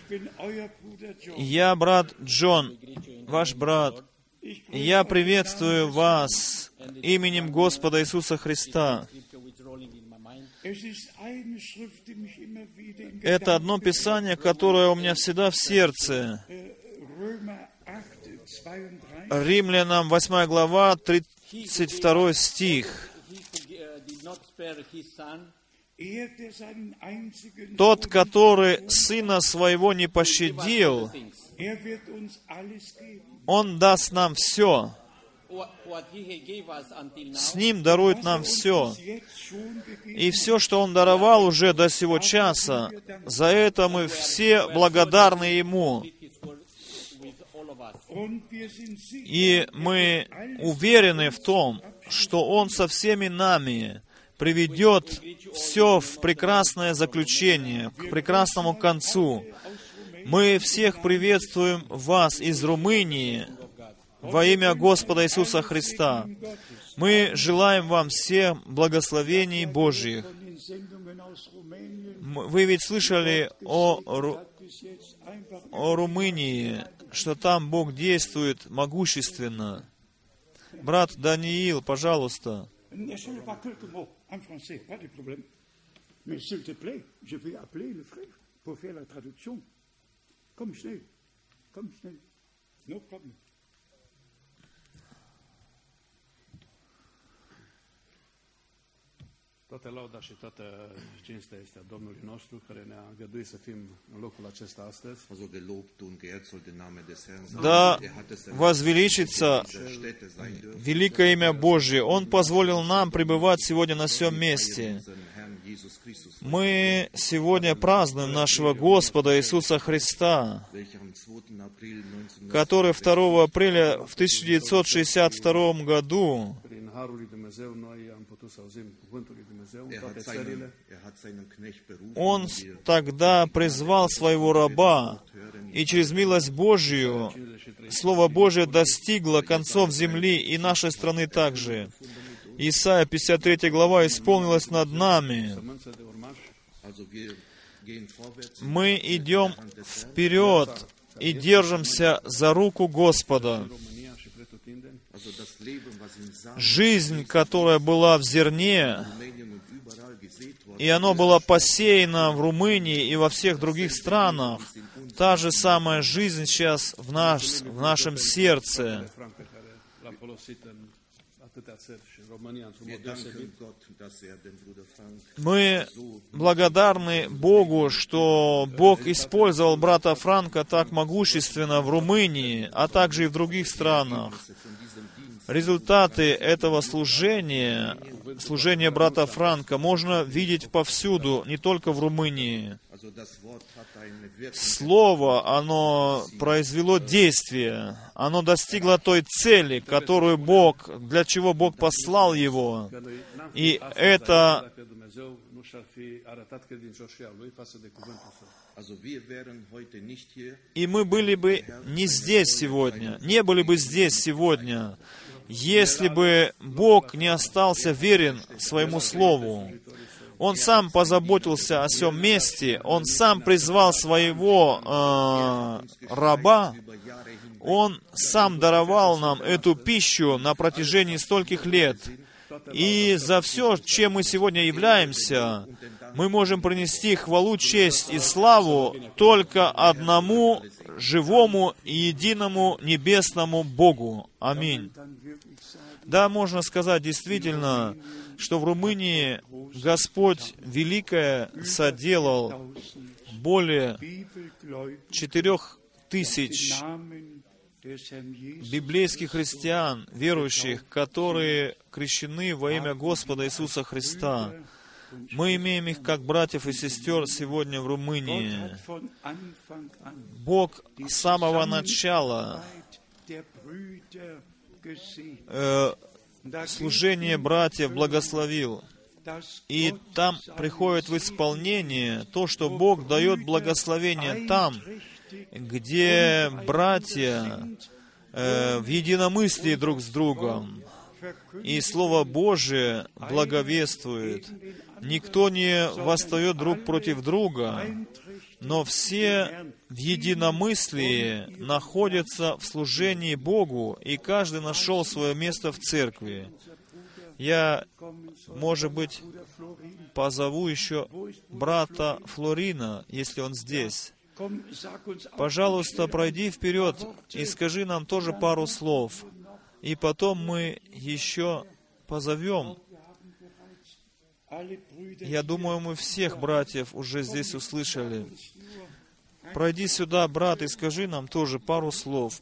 Я брат Джон, ваш брат. Я приветствую вас именем Господа Иисуса Христа. Это одно Писание, которое у меня всегда в сердце. Римлянам 8 глава, 32 стих. Тот, который Сына Своего не пощадил, Он даст нам все. С Ним дарует нам все. И все, что Он даровал уже до сего часа, за это мы все благодарны Ему. И мы уверены в том, что Он со всеми нами приведет все в прекрасное заключение, к прекрасному концу. Мы всех приветствуем вас из Румынии во имя Господа Иисуса Христа. Мы желаем вам всем благословений Божьих. Вы ведь слышали о Румынии, что там Бог действует могущественно. Брат Даниил, пожалуйста. N'est-ce pas quelques mots en français, pas de problème. Mais s'il te plaît, je vais appeler le frère pour faire la traduction. Comme schnell. Comme schnell. No problem. Toată lauda și toată cinstea este a Domnului nostru, care ne-a îngăduit să fim în locul acesta astăzi. Also gelobt und geehrt soll der Name des Herrn sein. Да Er hat es возвеличится dieser Stätte sein dürfen. великое имя Божье. Он позволил нам пребывать сегодня на всем месте. Unseren Herrn Jesus Christus, Мы сегодня празднуем нашего Господа Иисуса Христа, welcher am 2. April который 2 апреля в 1962 году prin Harul lui Dumnezeu, noi am putut să auzim cuvântul lui Dumnezeu în er toate hat țările. seinen Knecht berufen. Он тогда призвал своего раба, и через милость Божию Слово Божие достигло концов земли и нашей страны также. Исайя 53 глава исполнилась над нами. Sămânță de urmași, Also wir gehen vorwärts. Мы идем вперед и держимся за руку Господа. România și pretutindeni, Also das Leben, was in Samen, Жизнь, которая была в зерне, Rumänien und überall gesät worden, и оно было посеяно в Rумынии и во всех других странах, та же самая жизнь сейчас в нашем сердце. Frank pe care l-a folosit în atâtea țări și în România într-un wir mod deosebit. danken Gott, dass er den Bruder Frank Мы благодарны Богу, что Бог использовал брата Франка так могущественно в Румынии, а также и в других странах. Результаты этого служения брата Франка можно видеть повсюду, не только в Румынии. Also das Wort hat eine Wirkung. Слово, оно произвело действие, оно достигло той цели, которую Бог, для чего Бог послал его. Că noi n-am И fi astăzi это aici dacă Dumnezeu nu și-ar fi arătat credincioșia Lui față de cuvântul Său. Also wir wären heute nicht hier, И мы были бы не здесь сегодня, не были бы здесь сегодня, если бы Бог не остался верен своему Слову. Он сам позаботился о всем месте, Он сам призвал своего раба, Он сам даровал нам эту пищу на протяжении стольких лет. И за все, чем мы сегодня являемся, мы можем принести хвалу, честь и славу только одному живому и единому небесному Богу. Аминь. Да, можно сказать действительно, что в Румынии Господь великое соделал. Более 4000 библейских христиан, верующих, которые крещены во имя Господа Иисуса Христа. Мы имеем их как братьев и сестер сегодня в Румынии. Бог с самого начала служение братьев благословил. И там приходит в исполнение то, что Бог дает благословение там, где братья в единомыслии друг с другом, и Слово Божие благовествует. Никто не восстает друг против друга, но все в единомыслии находятся в служении Богу, и каждый нашел свое место в церкви. Я, может быть, позову еще брата Флорина, если он здесь. Пожалуйста, пройди вперед и скажи нам тоже пару слов. И потом мы еще позовем. Я думаю, мы всех братьев уже здесь услышали. Пройди сюда, брат, и скажи нам тоже пару слов.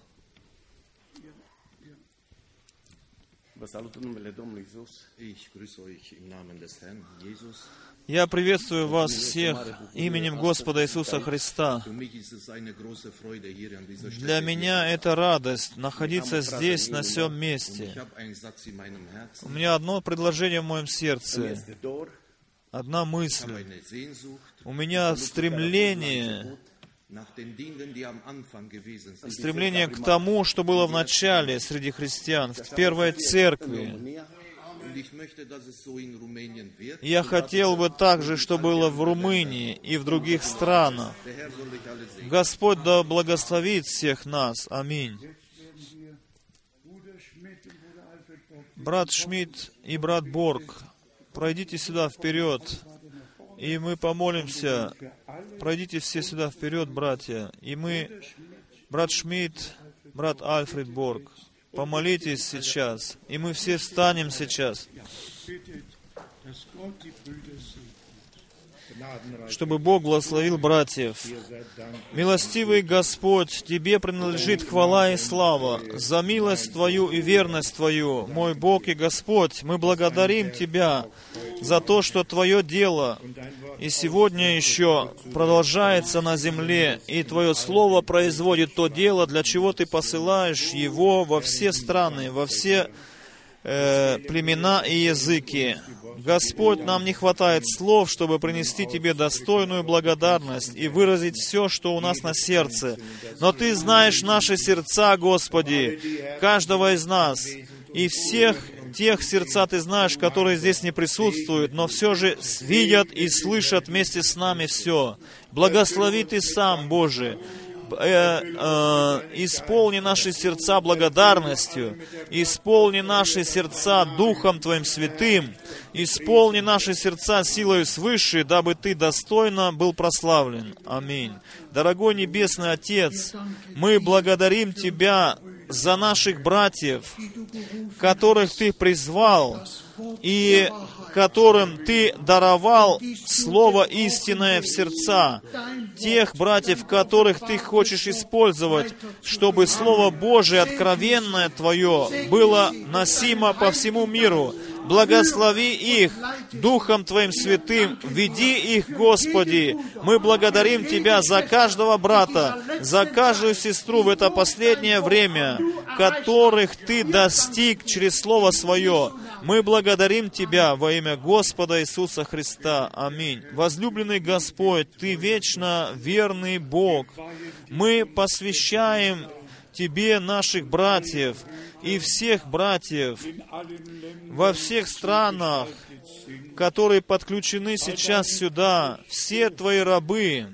Vă salut în numele Domnului Iisus. Ich grüße euch im Namen des Herrn Jesus. Я приветствую вас всех именем Господа Иисуса Христа. Für mich ist es eine große Freude, hier an dieser Для Stelle меня это радость находиться здесь, на всем Ich месте. habe einen Satz in meinem Herzen, У меня одно предложение в моем сердце, Este dor, одна ich habe мысль. eine Sehnsucht У меня стремление nach den Dingen, die am Anfang gewesen sind. стремление к тому, что было в начале среди христиан, в первой церкви. Und ich möchte, dass es so in Rumänien wird. Я хотел бы также, что было в Румынии и в других странах. Der Herr soll euch alle segnen. Господь да благословит всех нас. Аминь. Брат Шмидт и брат Борг, пройдите сюда вперед, и мы помолимся. Пройдите все сюда вперед, братья. И мы, брат Шмидт, брат Альфред Борг, помолитесь сейчас. И мы все встанем сейчас, чтобы Бог благословил братьев. Милостивый Господь, Тебе принадлежит хвала и слава за милость Твою и верность Твою, мой Бог и Господь. Мы благодарим Тебя за то, что Твое дело и сегодня еще продолжается на земле, и Твое Слово производит то дело, для чего Ты посылаешь его во все страны, во все племена и языки. Господь, нам не хватает слов, чтобы принести Тебе достойную благодарность и выразить все, что у нас на сердце. Но Ты знаешь наши сердца, Господи, каждого из нас, и всех тех сердца Ты знаешь, которые здесь не присутствуют, но все же видят и слышат вместе с нами все. Благослови Ты сам, Боже. Исполни наши сердца благодарностью, исполни наши сердца Духом Твоим Святым, исполни наши сердца силою свыше, дабы Ты достойно был прославлен. Аминь. Дорогой Небесный Отец, мы благодарим Тебя за наших братьев, которых Ты призвал и которым Ты даровал Слово истинное в сердца, тех братьев, которых Ты хочешь использовать, чтобы Слово Божие, откровенное Твое, было носимо по всему миру. Благослови их Духом Твоим Святым, веди их, Господи. Мы благодарим Тебя за каждого брата, за каждую сестру в это последнее время, которых Ты достиг через Слово Свое. Мы благодарим Тебя во имя Господа Иисуса Христа. Аминь. Возлюбленный Господь, Ты вечно верный Бог. Мы посвящаем Тебе наших братьев и всех братьев во всех странах, которые подключены сейчас сюда, все Твои рабы,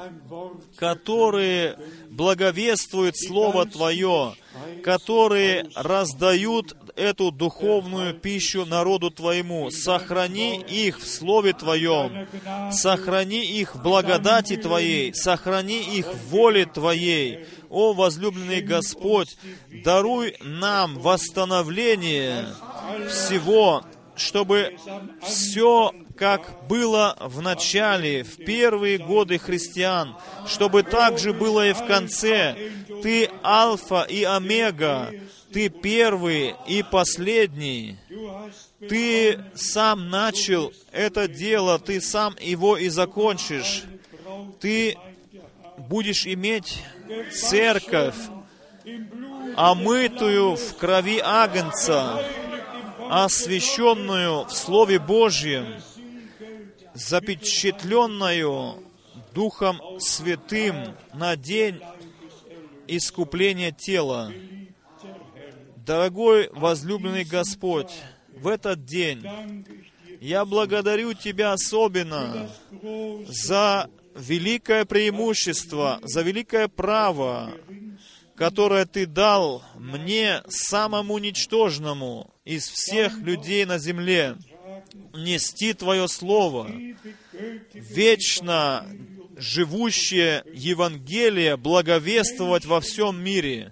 которые благовествуют Слово Твое, которые раздают эту духовную пищу народу Твоему. Сохрани их в Слове Твоем, сохрани их в благодати Твоей, сохрани их в воле Твоей. О, возлюбленный Господь, даруй нам восстановление всего, чтобы все, как было в начале, в первые годы христиан, чтобы так же было и в конце. Ты Альфа и Омега, Ты первый и последний. Ты сам начал это дело, Ты сам его и закончишь. Ты будешь иметь церковь, омытую в крови Агнца, освященную в Слове Божьем, запечатленную Духом Святым на день искупления тела. Дорогой возлюбленный Господь, в этот день я благодарю Тебя особенно за великое преимущество, за великое право, которое Ты дал мне, самому ничтожному из всех людей на земле, нести Твое Слово, вечно живущее Евангелие благовествовать во всем мире,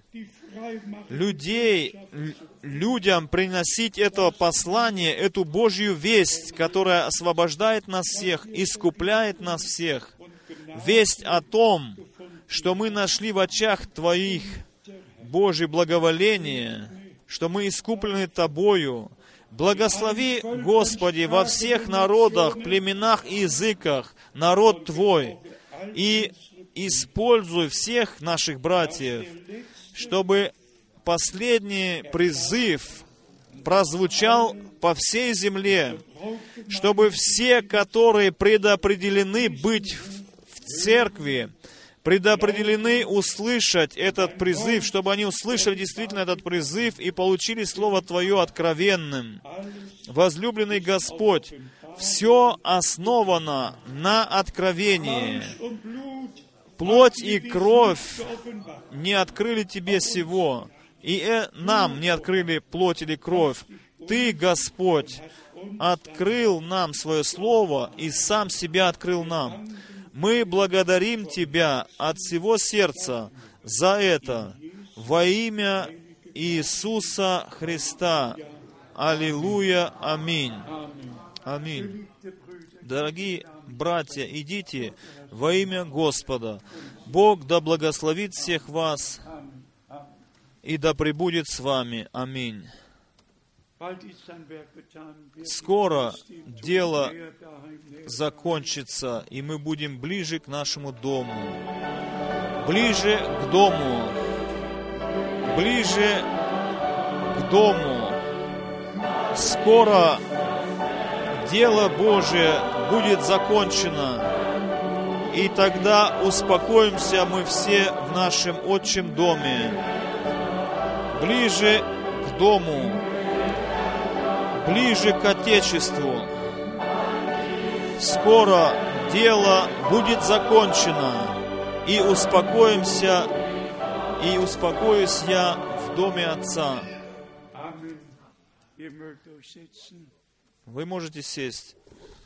людям приносить это послание, эту Божью весть, которая освобождает нас всех, искупляет нас всех, весть о том, что мы нашли в очах Твоих Божье благоволение, что мы искуплены Тобою. Благослови, Господи, во всех народах, племенах и языках народ Твой, и используй всех наших братьев, чтобы последний призыв прозвучал по всей земле, чтобы все, которые предопределены быть в церкви, предопределены услышать этот призыв, чтобы они услышали действительно этот призыв и получили Слово Твое откровенным. Возлюбленный Господь, все основано на откровении. Плоть и кровь не открыли Тебе сего, и нам не открыли плоть или кровь, Ты, Господь, открыл нам свое Слово и сам себя открыл нам. Мы благодарим Тебя от всего сердца за это во имя Иисуса Христа. Аллилуйя, аминь. Аминь. Дорогие братья, идите во имя Господа. Бог да благословит всех вас и да пребудет с вами. Аминь. Скоро дело закончится, и мы будем ближе к нашему дому. Ближе к дому. Ближе к дому. Скоро дело Божие будет закончено, и тогда успокоимся мы все в нашем Отчем доме. Ближе к дому, ближе к Отечеству. Скоро дело будет закончено, и успокоимся, и успокоюсь я в доме Отца. Вы можете сесть.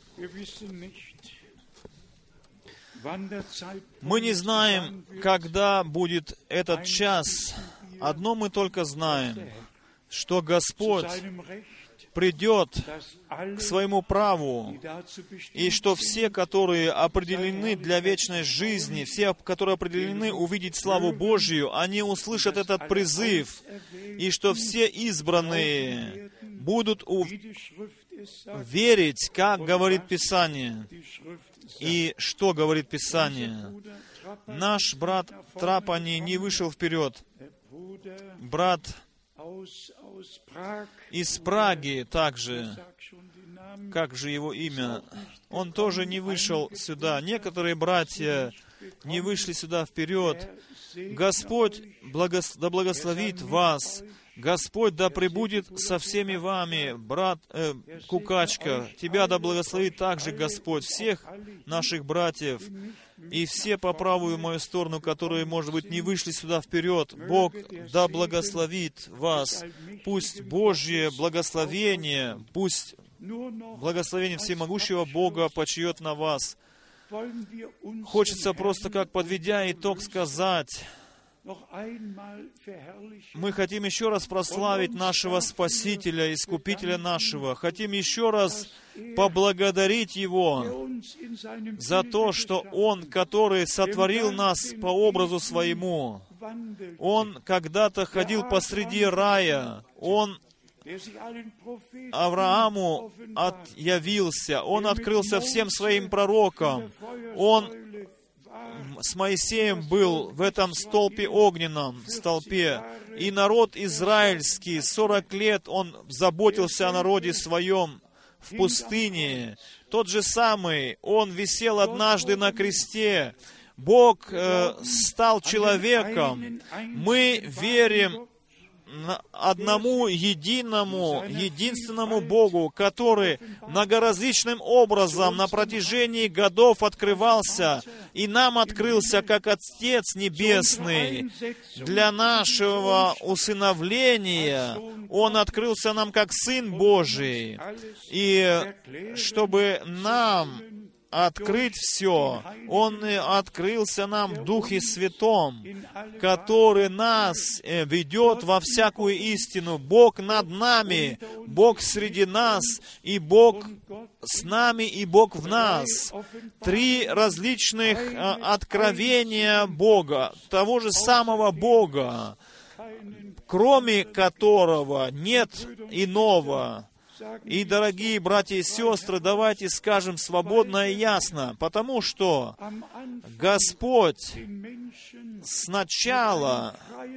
Мы не знаем, когда будет этот час. Одно мы только знаем, что Господь придет к своему праву, и что все, которые определены для вечной жизни, все, которые определены увидеть славу Божью, они услышат этот призыв, и что все избранные будут верить, как говорит Писание. И что говорит Писание? Наш брат Трапани не вышел вперед. Брат из Праги также, как же его имя, он тоже не вышел сюда. Некоторые братья не вышли сюда вперед. Господь да благословит вас. Господь да пребудет со всеми вами. Брат Кукачка, тебя да благословит также Господь, всех наших братьев, и все по правую мою сторону, которые, может быть, не вышли сюда вперед. Бог да благословит вас. Пусть Божье благословение, пусть благословение всемогущего Бога почиет на вас. Хочется просто, как подведя итог, сказать, мы хотим еще раз прославить нашего Спасителя, Искупителя нашего. Хотим еще раз поблагодарить Его за то, что Он, который сотворил нас по образу Своему, Он когда-то ходил посреди рая, Он Аврааму явился, Он открылся всем Своим пророкам, Он с Моисеем был в этом столпе огненном, столпе. И народ израильский, 40 лет он заботился о народе своем в пустыне. Тот же самый, он висел однажды на кресте. Бог стал человеком. Мы верим одному единственному Богу, который многоразличным образом на протяжении годов открывался, и нам открылся как Отец Небесный. Для нашего усыновления Он открылся нам как Сын Божий. И чтобы нам открыть все, Он открылся нам в Духе Святом, который нас ведет во всякую истину. Бог над нами, Бог среди нас, и Бог с нами, и Бог в нас. 3 различных откровения Бога, того же самого Бога, кроме которого нет иного. И, дорогие братья и сестры, давайте скажем свободно и ясно, потому что Господь сначала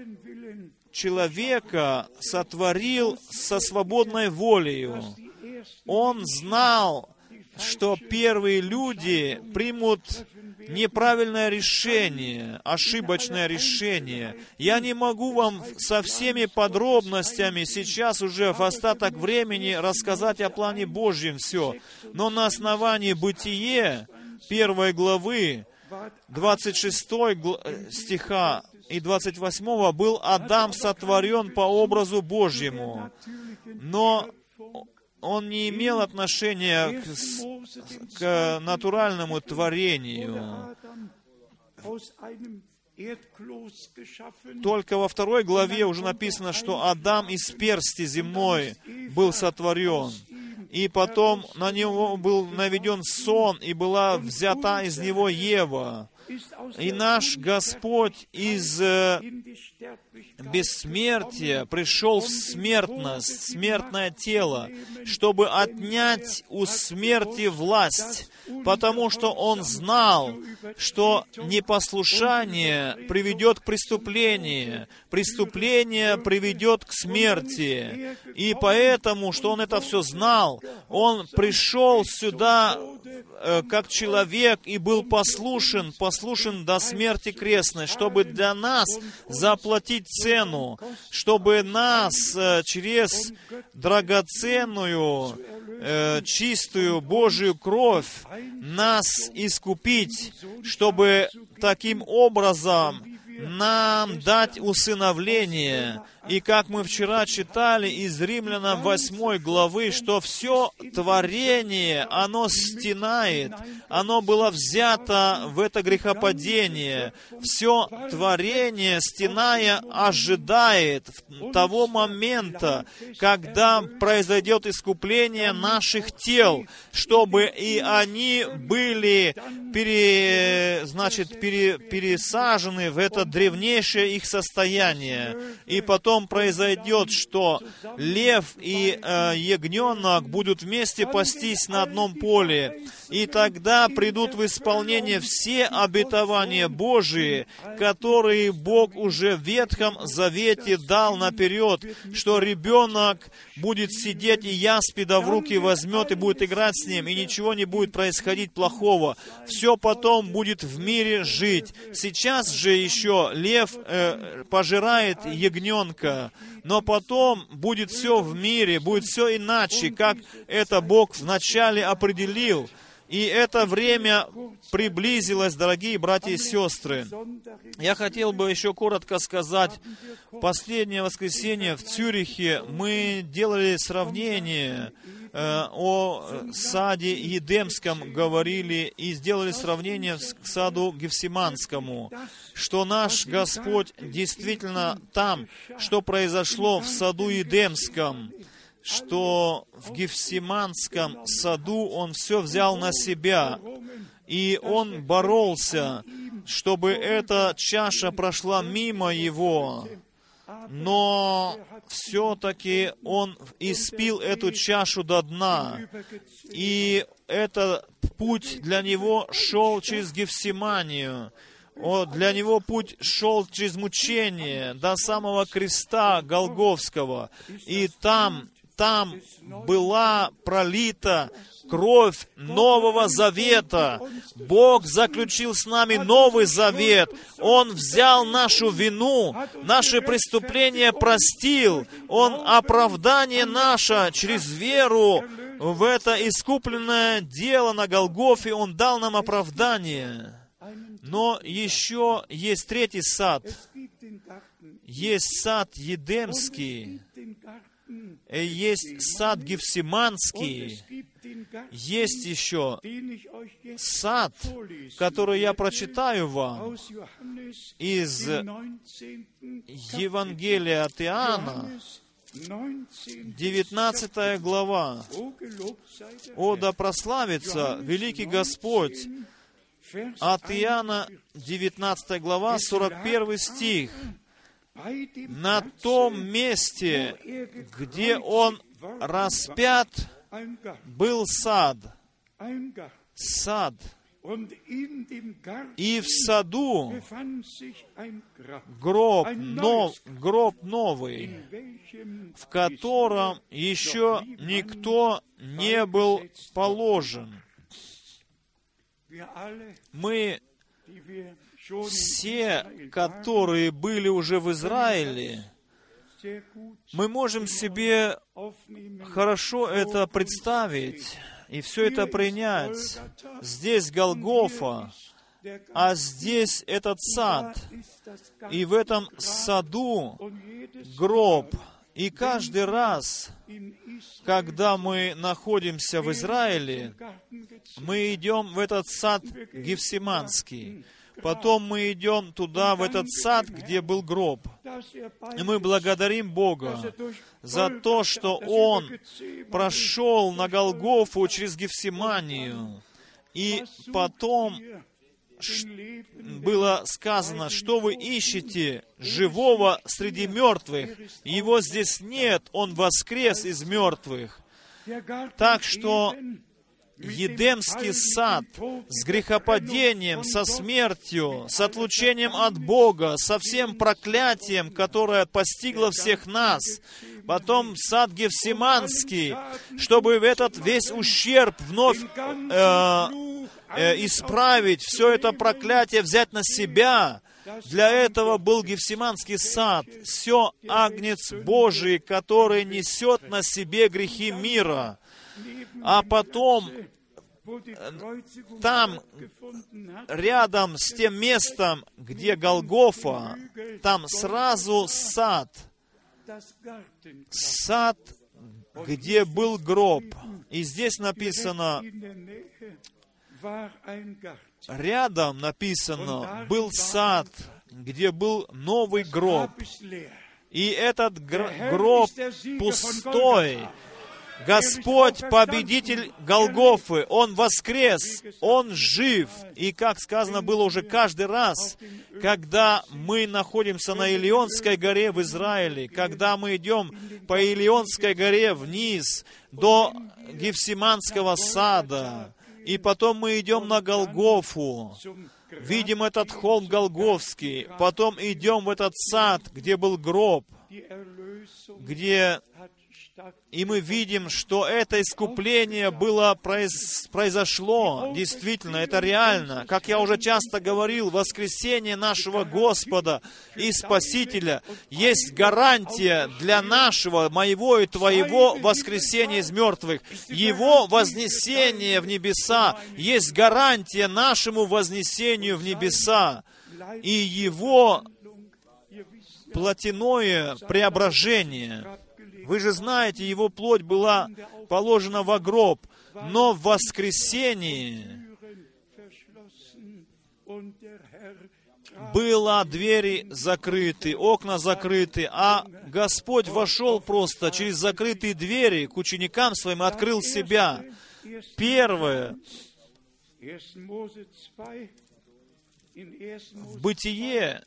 человека сотворил со свободной волею. Он знал, что первые люди примут неправильное решение, ошибочное решение. Я не могу вам со всеми подробностями сейчас уже в остаток времени рассказать о плане Божьем все, но на основании Бытие 1 главы 26 стиха и 28 был Адам сотворен по образу Божьему. Но он не имел отношения к натуральному творению. Только во 2 главе уже написано, что Адам из персти земной был сотворен. И потом на него был наведен сон, и была взята из него Ева. И наш Господь из бессмертия пришел в смертность, смертное тело, чтобы отнять у смерти власть, потому что Он знал, что непослушание приведет к преступлению, преступление приведет к смерти. И поэтому, что Он это все знал, Он пришел сюда как человек и был послушен до смерти крестной, чтобы для нас заплатить цену, чтобы нас через драгоценную, чистую Божию кровь нас искупить, чтобы таким образом нам дать усыновление. И как мы вчера читали из Римлянам 8 главы, что все творение, оно стенает, оно было взято в это грехопадение. Все творение, стеная, ожидает того момента, когда произойдет искупление наших тел, чтобы и они были пересажены в это древнейшее их состояние. И потом произойдет, что лев и ягненок будут вместе пастись на одном поле. И тогда придут в исполнение все обетования Божии, которые Бог уже в Ветхом Завете дал наперед, что ребенок будет сидеть и яспида в руки возьмет и будет играть с ним, и ничего не будет происходить плохого. Все потом будет в мире жить. Сейчас же еще лев пожирает ягненка, но потом будет все в мире, будет все иначе, как это Бог вначале определил. И это время приблизилось, дорогие братья и сестры. Я хотел бы еще коротко сказать, в последнее воскресенье в Цюрихе мы делали сравнение о саде Едемском, говорили и сделали сравнение к саду Гефсиманскому, что наш Господь действительно там, что произошло в саду Едемском, что в Гефсиманском саду Он все взял на себя, и Он боролся, чтобы эта чаша прошла мимо Его, но все-таки Он испил эту чашу до дна, и этот путь для Него шел через Гефсиманию. Для Него путь шел через мучение до самого креста Голгофского, и там была пролита кровь Нового Завета. Бог заключил с нами Новый Завет. Он взял нашу вину, наши преступления простил. Он оправдание наше через веру в это искупленное дело на Голгофе. Он дал нам оправдание. Но еще есть третий сад. Есть сад Едемский. Есть сад Гефсиманский, есть еще сад, который я прочитаю вам из Евангелия от Иоанна, 19 глава. «О, да прославится великий Господь!» От Иоанна, 19 глава, 41 стих. «На том месте, где Он распят, был сад, и в саду гроб новый, в котором еще никто не был положен». Мы все, которые были уже в Израиле, мы можем себе хорошо это представить и все это принять. Здесь Голгофа, а здесь этот сад. И в этом саду гроб. И каждый раз, когда мы находимся в Израиле, мы идем в этот сад Гефсиманский. Потом мы идем туда, в этот сад, где был гроб. И мы благодарим Бога за то, что Он прошел на Голгофу через Гефсиманию. И потом было сказано, что вы ищете живого среди мертвых. Его здесь нет, Он воскрес из мертвых. Так что Едемский сад с грехопадением, со смертью, с отлучением от Бога, со всем проклятием, которое постигло всех нас. Потом сад Гефсиманский, чтобы этот весь ущерб вновь исправить, все это проклятие взять на себя. Для этого был Гефсиманский сад. Все агнец Божий, который несет на себе грехи мира. А потом, там, рядом с тем местом, где Голгофа, там сразу сад. Сад, где был гроб. И здесь написано, рядом написано, был сад, где был новый гроб. И этот гроб пустой. Господь, победитель Голгофы, Он воскрес, Он жив. И, как сказано было уже каждый раз, когда мы находимся на Илионской горе в Израиле, когда мы идем по Илионской горе вниз до Гефсиманского сада, и потом мы идем на Голгофу, видим этот холм Голгофский, потом идем в этот сад, где был гроб, где... И мы видим, что это искупление произошло. Действительно, это реально. Как я уже часто говорил, воскресение нашего Господа и Спасителя есть гарантия для нашего, моего и твоего воскресения из мертвых. Его вознесение в небеса есть гарантия нашему вознесению в небеса. И Его плотяное преображение. Вы же знаете, Его плоть была положена во гроб, но в воскресении были двери закрыты, окна закрыты, а Господь вошел просто через закрытые двери к ученикам своим и открыл себя. Первое, в Бытие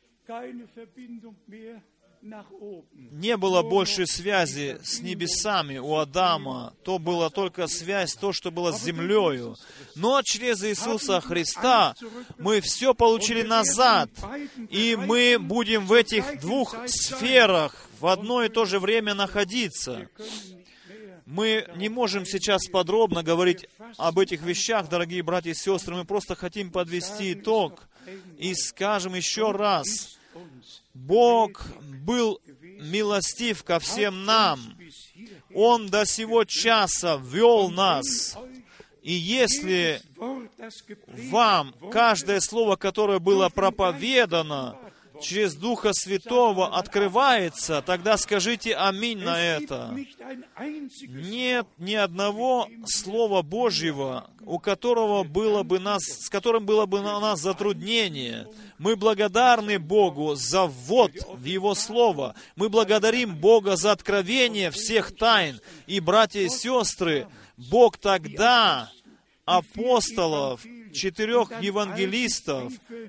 не было больше связи с небесами у Адама. То была только связь, то, что было с землею. Но через Иисуса Христа мы все получили назад. И мы будем в этих двух сферах в одно и то же время находиться. Мы не можем сейчас подробно говорить об этих вещах, дорогие братья и сестры. Мы просто хотим подвести итог и скажем еще раз. Бог был милостив ко всем нам. Он до сего часа вел нас. И если вам каждое слово, которое было проповедано через Духа Святого, открывается, тогда скажите аминь на это. Нет ни одного Слова Божьего, с которым было бы на нас затруднение. Мы благодарны Богу за ввод в Его Слово. Мы благодарим Бога за откровение всех тайн. И, братья и сестры, Бог тогда апостолов, 4 евангелистов,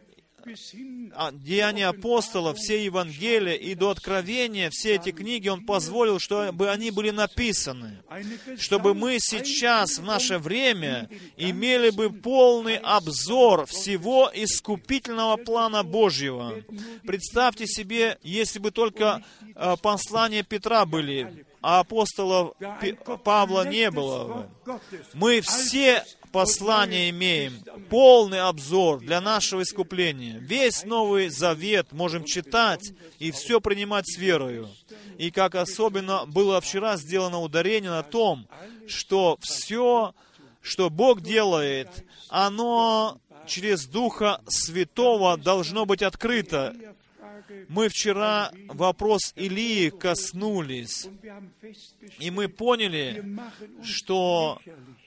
Деяния апостолов, все Евангелия и до Откровения, все эти книги Он позволил, чтобы они были написаны, чтобы мы сейчас, в наше время, имели бы полный обзор всего искупительного плана Божьего. Представьте себе, если бы только послания Петра были, а апостола Павла не было. Мы все послания имеем, полный обзор для нашего искупления. Весь Новый Завет можем читать и все принимать с верою. И как особенно было вчера сделано ударение на том, что все, что Бог делает, оно через Духа Святого должно быть открыто. Мы вчера вопрос Илии коснулись, и мы поняли, что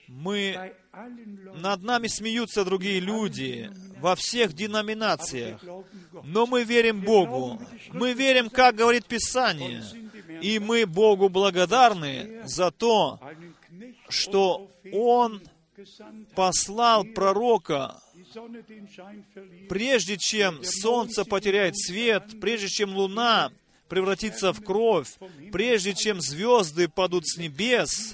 над нами смеются другие люди во всех деноминациях, но мы верим Богу. Мы верим, как говорит Писание, и мы Богу благодарны за то, что Он послал пророка, прежде чем солнце потеряет свет, прежде чем луна превратится в кровь, прежде чем звезды падут с небес,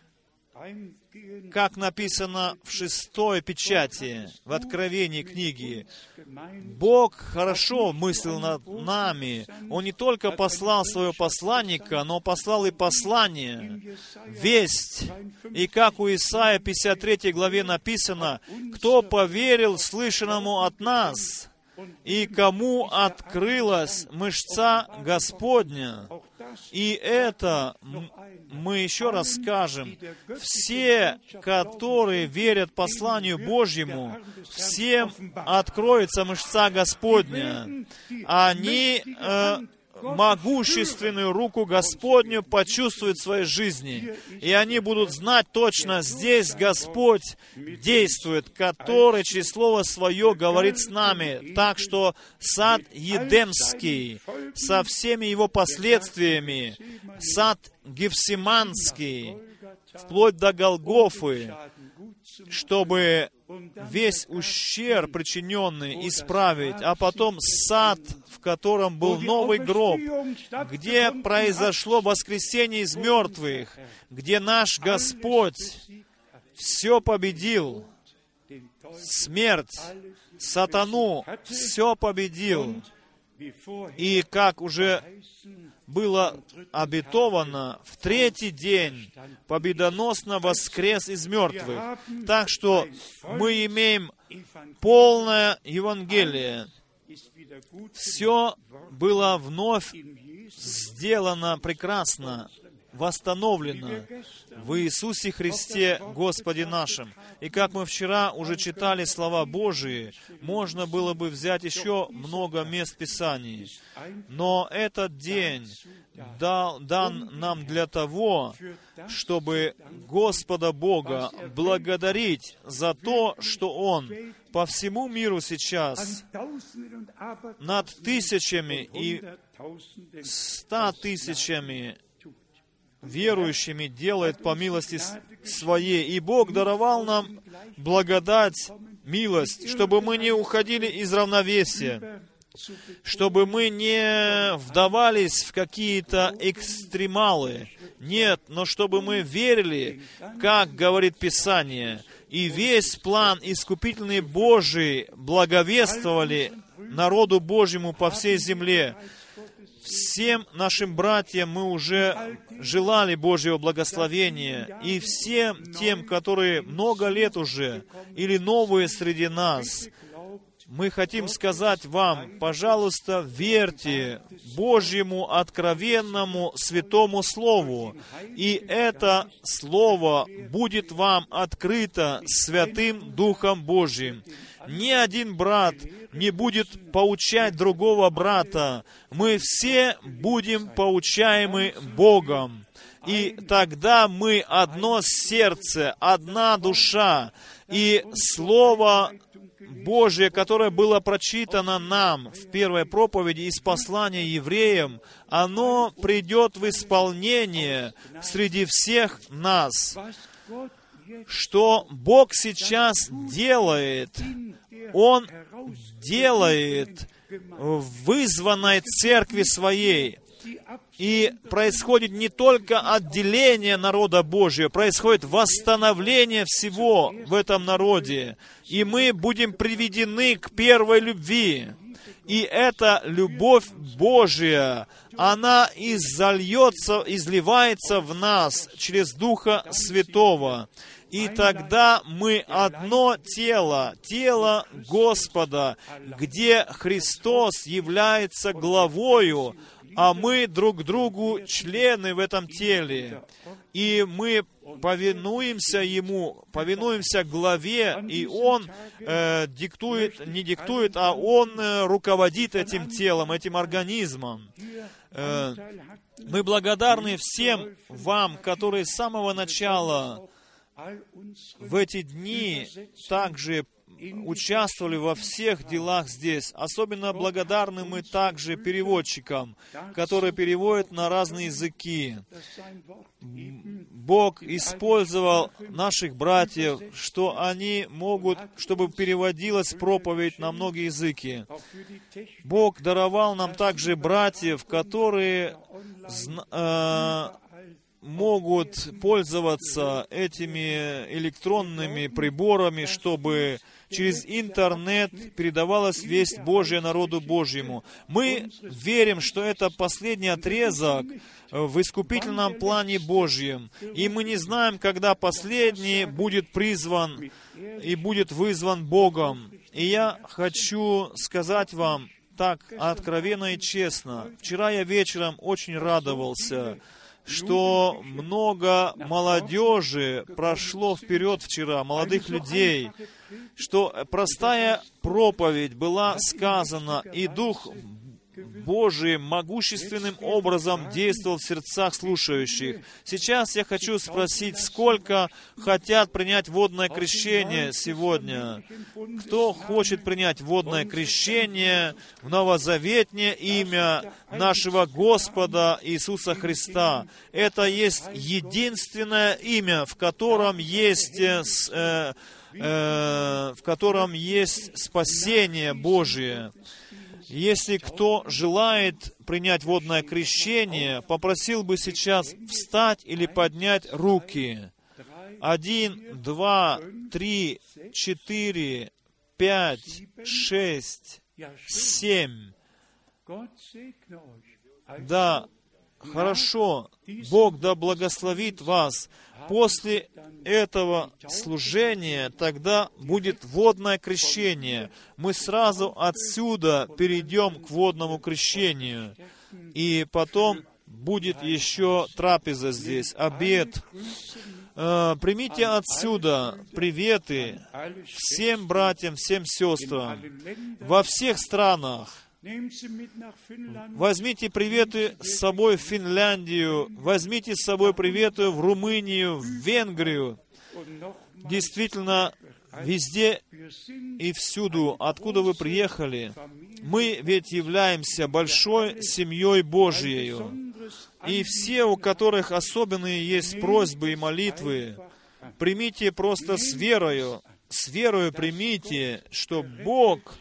как написано в 6 печати, в Откровении книги. Бог хорошо мыслил над нами. Он не только послал своего посланника, но послал и послание, весть. И как у Исаия 53 главе написано, «Кто поверил слышанному от нас, и кому открылась мышца Господня». И это мы еще раз скажем. Все, которые верят посланию Божьему, всем откроется мышца Господня. Они могущественную руку Господню почувствуют в своей жизни. И они будут знать точно, здесь Господь действует, который через Слово Свое говорит с нами. Так что сад Едемский со всеми его последствиями, сад Гефсиманский, вплоть до Голгофы, чтобы весь ущерб причиненный исправить, а потом сад, в котором был новый гроб, где произошло воскресение из мертвых, где наш Господь все победил, смерть, сатану, все победил. И как уже было обетовано, в 3-й день победоносно воскрес из мертвых. Так что мы имеем полное Евангелие. Все было вновь сделано прекрасно, восстановлено в Иисусе Христе, Господе нашим. И как мы вчера уже читали слова Божии, можно было бы взять еще много мест Писаний. Но этот день дан нам для того, чтобы Господа Бога благодарить за то, что Он по всему миру сейчас над тысячами и 100 тысячами верующими делает по милости Своей. И Бог даровал нам благодать, милость, чтобы мы не уходили из равновесия, чтобы мы не вдавались в какие-то экстремалы. Нет, но чтобы мы верили, как говорит Писание, и весь план искупительный Божий благовествовали народу Божьему по всей земле. Всем нашим братьям мы уже желали Божьего благословения, и всем тем, которые много лет уже, или новые среди нас, мы хотим сказать вам, пожалуйста, верьте Божьему откровенному святому Слову, и это Слово будет вам открыто Святым Духом Божьим. Ни один брат не будет поучать другого брата. Мы все будем поучаемы Богом. И тогда мы одно сердце, одна душа. И Слово Божие, которое было прочитано нам в первой проповеди из послания евреям, оно придет в исполнение среди всех нас. Что Бог сейчас делает, Он делает в вызванной церкви Своей. И происходит не только отделение народа Божьего, происходит восстановление всего в этом народе. И мы будем приведены к первой любви. И эта любовь Божия, она изливается в нас через Духа Святого. И тогда мы одно тело, тело Господа, где Христос является главою, а мы друг другу члены в этом теле. И мы повинуемся Ему, повинуемся главе, и Он не диктует, а Он руководит этим телом, этим организмом. Мы благодарны всем вам, которые с самого начала в эти дни также участвовали во всех делах здесь. Особенно благодарны мы также переводчикам, которые переводят на разные языки. Бог использовал наших братьев, что они могут, чтобы переводилась проповедь на многие языки. Бог даровал нам также братьев, которые могут пользоваться этими электронными приборами, чтобы через интернет передавалась весть Божья народу Божьему. Мы верим, что это последний отрезок в искупительном плане Божьем. И мы не знаем, когда последний будет призван и будет вызван Богом. И я хочу сказать вам так откровенно и честно. Вчера я вечером очень радовался, что много молодежи прошло вперед вчера, молодых людей, что простая проповедь была сказана, и Дух Божий могущественным образом действовал в сердцах слушающих. Сейчас я хочу спросить, сколько хотят принять водное крещение сегодня? Кто хочет принять водное крещение в новозаветнее имя нашего Господа Иисуса Христа? Это есть единственное имя, в котором есть спасение Божие. Если кто желает принять водное крещение, попросил бы сейчас встать или поднять руки. 1, 2, 3, 4, 5, 6, 7. Да, хорошо. Бог да благословит вас. После этого служения тогда будет водное крещение. Мы сразу отсюда перейдем к водному крещению. И потом будет еще трапеза здесь, обед. Примите отсюда приветы всем братьям, всем сестрам во всех странах. Возьмите приветы с собой в Финляндию, возьмите с собой приветы в Румынию, в Венгрию. Действительно, везде и всюду, откуда вы приехали, мы ведь являемся большой семьей Божьей. И все, у которых особенные есть просьбы и молитвы, примите просто с верою примите, что Бог,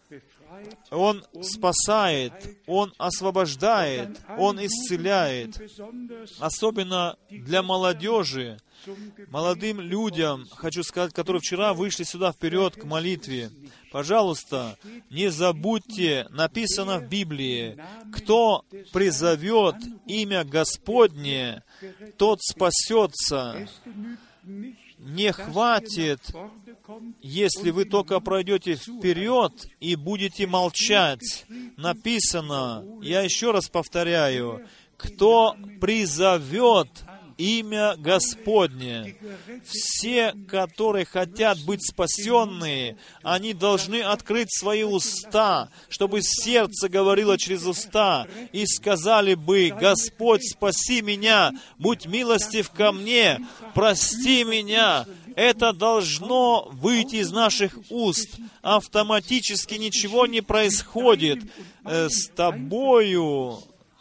Он спасает, Он освобождает, Он исцеляет. Особенно для молодежи, молодым людям, хочу сказать, которые вчера вышли сюда вперед к молитве. Пожалуйста, не забудьте, написано в Библии, кто призовет имя Господне, тот спасется. Не хватит, если вы только пройдете вперед и будете молчать. Написано, я еще раз повторяю, кто призовет имя Господне. Все, которые хотят быть спасенные, они должны открыть свои уста, чтобы сердце говорило через уста, и сказали бы: «Господь, спаси меня, будь милостив ко мне, прости меня». Это должно выйти из наших уст. Автоматически ничего не происходит с тобою.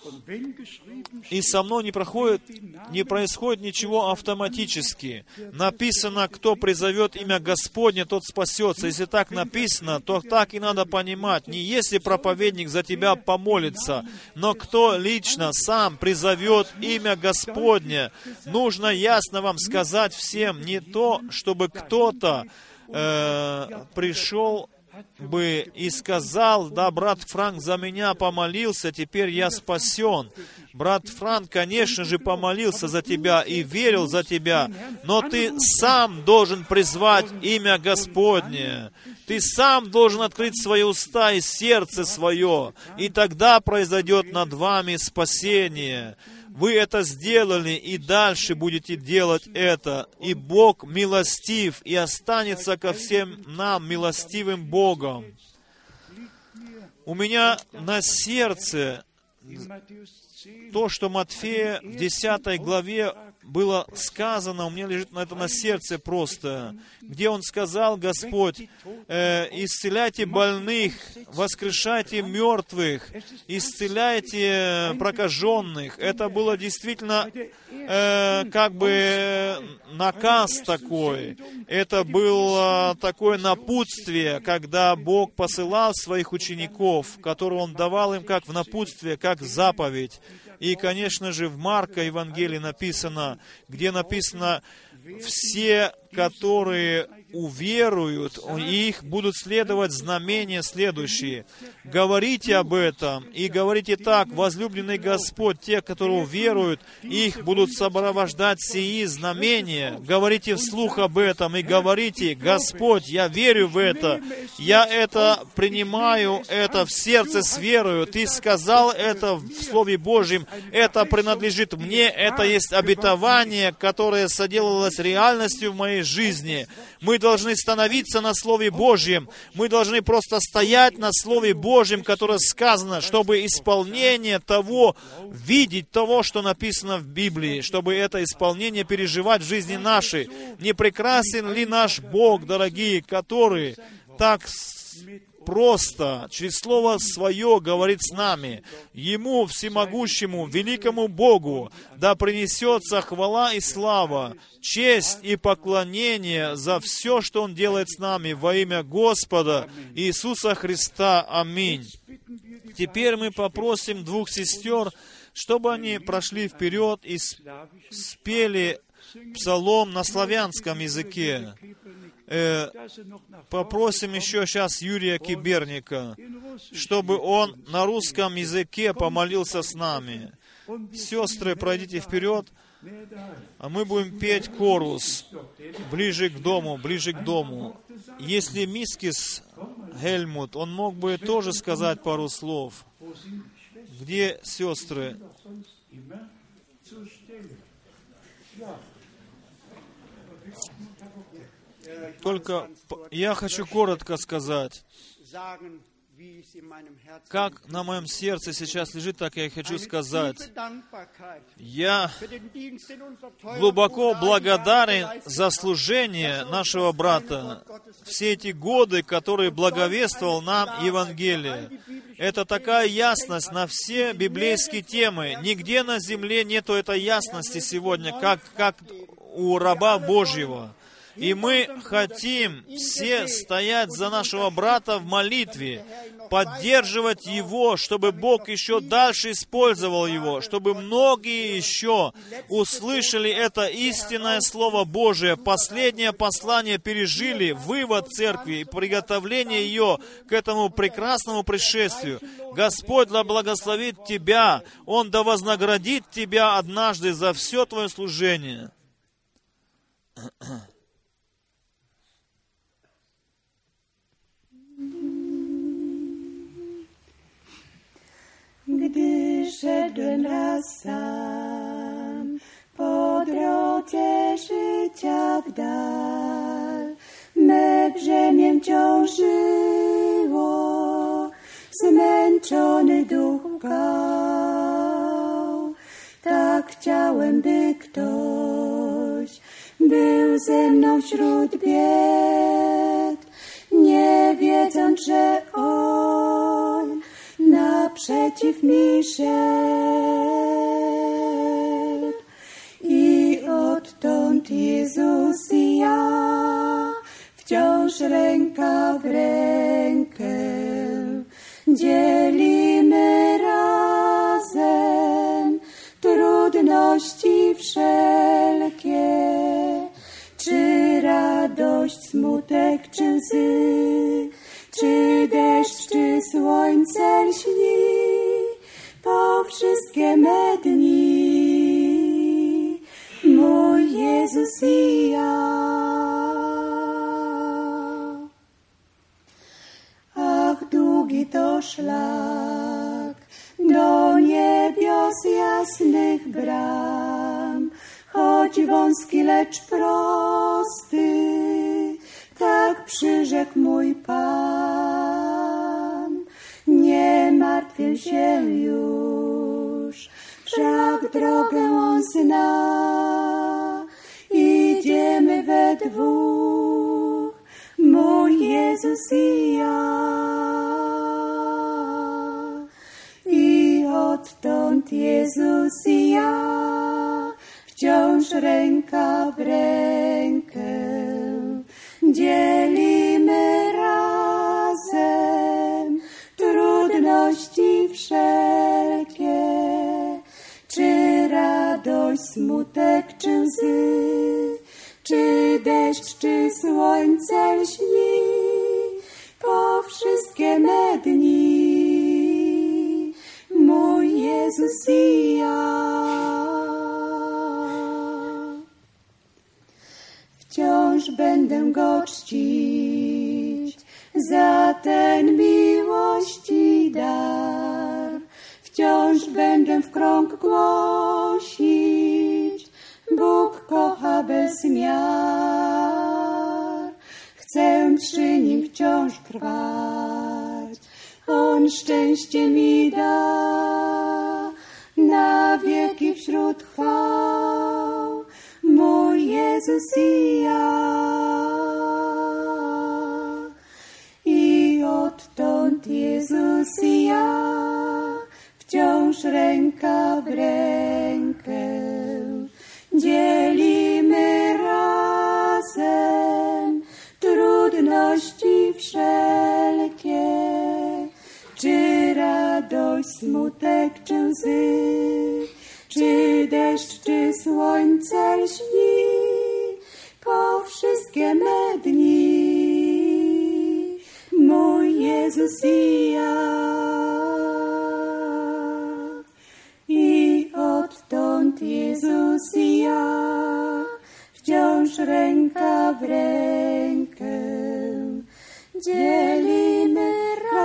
И со мной не происходит ничего автоматически. Написано, кто призовет имя Господне, тот спасется. Если так написано, то так и надо понимать. Не если проповедник за тебя помолится, но кто лично сам призовет имя Господне. Нужно ясно вам сказать всем, не то, чтобы кто-то пришел бы и сказал: да, брат Франк за меня помолился, теперь я спасен. Брат Франк, конечно же, помолился за тебя и верил за тебя, но ты сам должен призвать имя Господне. Ты сам должен открыть свои уста и сердце свое, и тогда произойдет над вами спасение. Вы это сделали, и дальше будете делать это. И Бог милостив, и останется ко всем нам милостивым Богом. У меня на сердце то, что Матфея в 10 главе было сказано, у меня лежит это на сердце просто, где Он сказал, Господь, исцеляйте больных, воскрешайте мертвых, исцеляйте прокаженных. Это было действительно как бы наказ такой. Это было такое напутствие, когда Бог посылал своих учеников, которые Он давал им как в напутствие, как заповедь. И, конечно же, в Марка Евангелии написано, где написано, все, которые уверуют, их будут следовать знамения следующие. Говорите об этом, и говорите так: возлюбленный Господь, те, которые уверуют, их будут сопровождать сии знамения. Говорите вслух об этом, и говорите: Господь, я верю в это, я это принимаю, это в сердце с верою. Ты сказал это в Слове Божьем, это принадлежит мне, это есть обетование, которое соделалось реальностью в моей жизни. Мы должны становиться на Слове Божьем. Мы должны просто стоять на Слове Божьем, которое сказано, чтобы исполнение того, видеть того, что написано в Библии, чтобы это исполнение переживать в жизни нашей. Не прекрасен ли наш Бог, дорогие, который так просто через Слово Свое говорит с нами. Ему, всемогущему, великому Богу, да принесется хвала и слава, честь и поклонение за все, что Он делает с нами во имя Господа Иисуса Христа. Аминь. Теперь мы попросим двух сестер, чтобы они прошли вперед и спели псалом на славянском языке. Попросим еще сейчас Юрия Киберника, чтобы он на русском языке помолился с нами. Сестры, пройдите вперед, а мы будем петь хорус «Ближе к дому, ближе к дому». Если Мискис Хельмут, он мог бы тоже сказать пару слов. Где сестры? Только я хочу коротко сказать, как на моем сердце сейчас лежит, так я и хочу сказать. Я глубоко благодарен за служение нашего брата. Все эти годы, которые благовествовал нам Евангелие. Это такая ясность на все библейские темы. Нигде на земле нету этой ясности сегодня, как у раба Божьего. И мы хотим все стоять за нашего брата в молитве, поддерживать его, чтобы Бог еще дальше использовал его, чтобы многие еще услышали это истинное Слово Божие, последнее послание пережили, вывод церкви и приготовление ее к этому прекрасному пришествию. Господь да благословит тебя, Он да вознаградит тебя однажды за все твое служение. Gdy szedłem raz sam po drodze życia w dal, me brzemię ciążyło, zmęczony duch łkał. Tak chciałem, by ktoś był ze mną wśród bied, nie wiedząc, że On naprzeciw mi szedł. I odtąd Jezus i ja wciąż ręka w rękę dzielimy razem trudności wszelkie, czy radość, smutek, czy łzy, czy deszcz, czy słońce lśni, po wszystkie me dni, mój Jezus i ja. Ach, długi to szlak do niebios jasnych bram, choć wąski, lecz prosty, tak przyrzekł mój Pan. Nie martwię się już, wszak drogę On zna. Idziemy we dwóch, mój Jezus i ja. I odtąd Jezus i ja, wciąż ręka w rękę, dzielimy razem trudności wszelkie, czy radość, smutek, czy łzy, czy deszcz, czy słońce lśni, po wszystkie me dni, mój Jezus i ja. Wciąż będę Go czcić za ten miłości dar. Wciąż będę w krąg głosić, Bóg kocha bez miar. Chcę przy Nim wciąż trwać, On szczęście mi da, na wieki wśród chwał, mój Jezus i ja. I odtąd Jezus i ja, wciąż ręka w rękę, dzielimy razem trudności wszelkie, czy radość, smutek, czy łzy, czy deszcz, czy słońce lśni, po wszystkie me dni, mój Jezus i ja. I odtąd Jezus i ja, wciąż ręka w rękę, dzielimy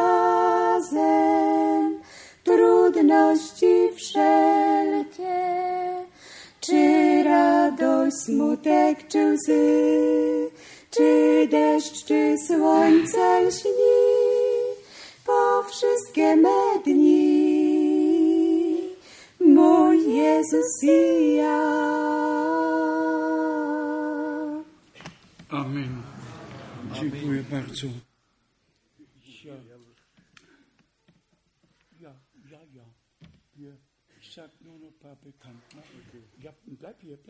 razem trudności wszelkie, czy radość, smutek, czy łzy, czy deszcz, czy słońce lśni, po wszystkie me dni, mój Jezus i ja. Amen. Dziękuję bardzo. Ich sag nur noch ein paar Bekannten. Ja, bleib hier.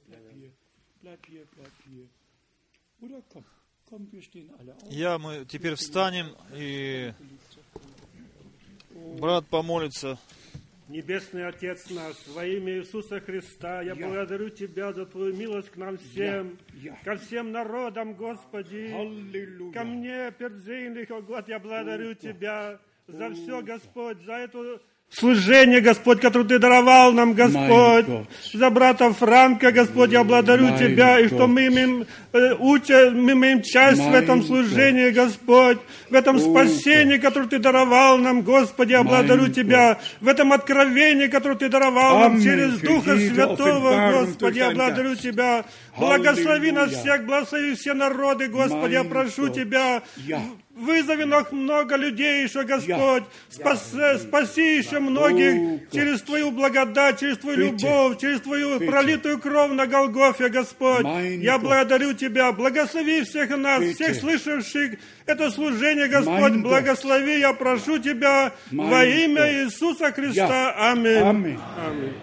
Oder komm, wir stehen alle auf. Мы теперь встанем, и брат помолится. Небесный Отец наш, во имя Иисуса Христа, я благодарю Тебя за Твою милость к нам всем, ко всем народам, Господи, ко мне, пердзейных, о Год, я благодарю Тебя за все, Господь, за эту служение, Господь, которое Ты даровал нам, Господь, за брата Франка, Господь, я благодарю Тебя, и что мы имеем часть в этом служении, Господь, в этом спасении, которое Ты даровал нам, Господи, я благодарю Тебя, в этом откровении, которое Ты даровал нам через Духа Святого, Господи, я благодарю Тебя, благослови нас всех, благослови все народы, Господи, я прошу Тебя, вызови много людей еще, Господь, спаси еще многих через Твою благодать, через Твою любовь, через Твою пролитую кровь на Голгофе, Господь. Я благодарю Тебя, благослови всех нас, всех слышавших это служение, Господь, благослови, я прошу Тебя во имя Иисуса Христа. Аминь. Аминь.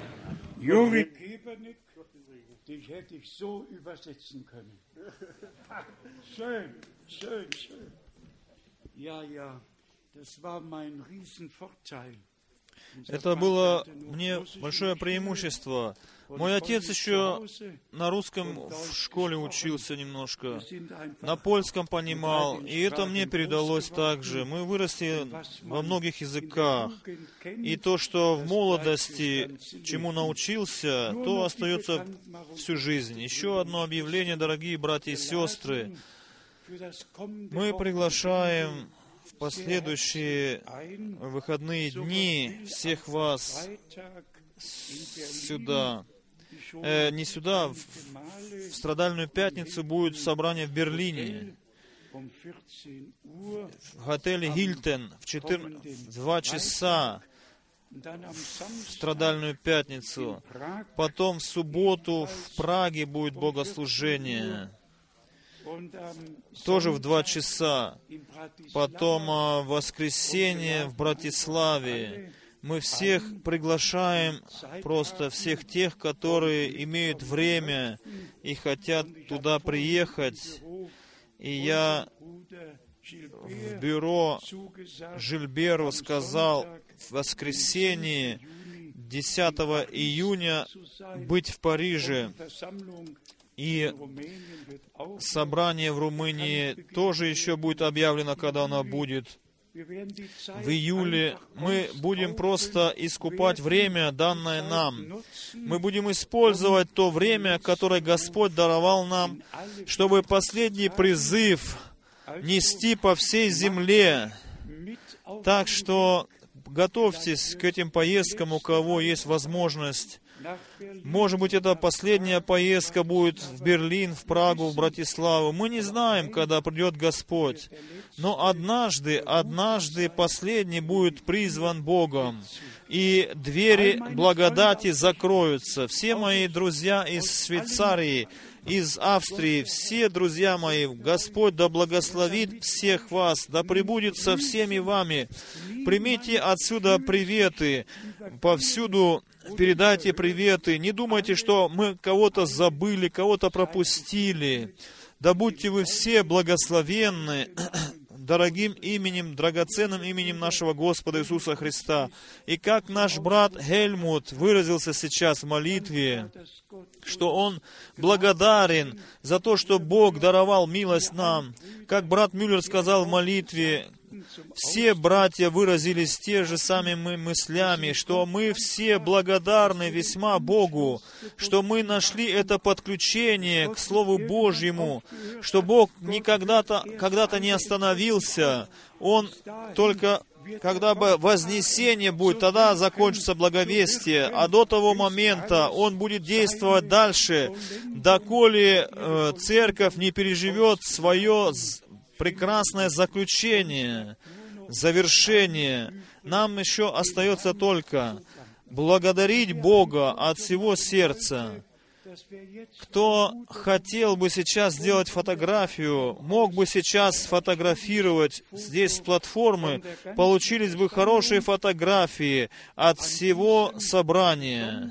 Dich hätte ich so übersetzen können. Schön. Ja, das war mein Riesenvorteil. Это было мне большое преимущество. Мой отец еще на русском в школе учился немножко, на польском понимал, и это мне передалось также. Мы выросли во многих языках, и то, что в молодости, чему научился, то остается всю жизнь. Еще одно объявление, дорогие братья и сестры. Мы приглашаем в последующие выходные дни всех вас сюда. Не сюда, в Страдальную пятницу будет собрание в Берлине, в отеле «Хильтон» в 2 часа в Страдальную пятницу. Потом в субботу в Праге будет богослужение, тоже в 2 часа. Потом в воскресенье в Братиславе. Мы всех приглашаем, просто всех тех, которые имеют время и хотят туда приехать. И я в бюро Жильберу сказал в воскресенье 10 июня быть в Париже. И собрание в Румынии тоже еще будет объявлено, когда оно будет. В июле мы будем просто искупать время, данное нам. Мы будем использовать то время, которое Господь даровал нам, чтобы последний призыв нести по всей земле. Так что готовьтесь к этим поездкам, у кого есть возможность. Может быть, это последняя поездка будет в Берлин, в Прагу, в Братиславу. Мы не знаем, когда придет Господь. Но однажды последний будет призван Богом. И двери благодати закроются. Все мои друзья из Швейцарии, из Австрии, все друзья мои, Господь да благословит всех вас, да пребудет со всеми вами. Примите отсюда приветы, повсюду передайте приветы. Не думайте, что мы кого-то забыли, кого-то пропустили. Да будьте вы все благословенны дорогим именем, драгоценным именем нашего Господа Иисуса Христа. И как наш брат Хельмут выразился сейчас в молитве, что он благодарен за то, что Бог даровал милость нам. Как брат Мюллер сказал в молитве, все братья выразились те же самыми мыслями, что мы все благодарны весьма Богу, что мы нашли это подключение к Слову Божьему, что Бог когда-то не остановился. Он только, когда бы вознесение будет, тогда закончится благовестие, а до того момента Он будет действовать дальше, доколе церковь не переживет свое прекрасное заключение, завершение. Нам еще остается только благодарить Бога от всего сердца. Кто хотел бы сейчас сделать фотографию, мог бы сейчас сфотографировать здесь с платформы, получились бы хорошие фотографии от всего собрания.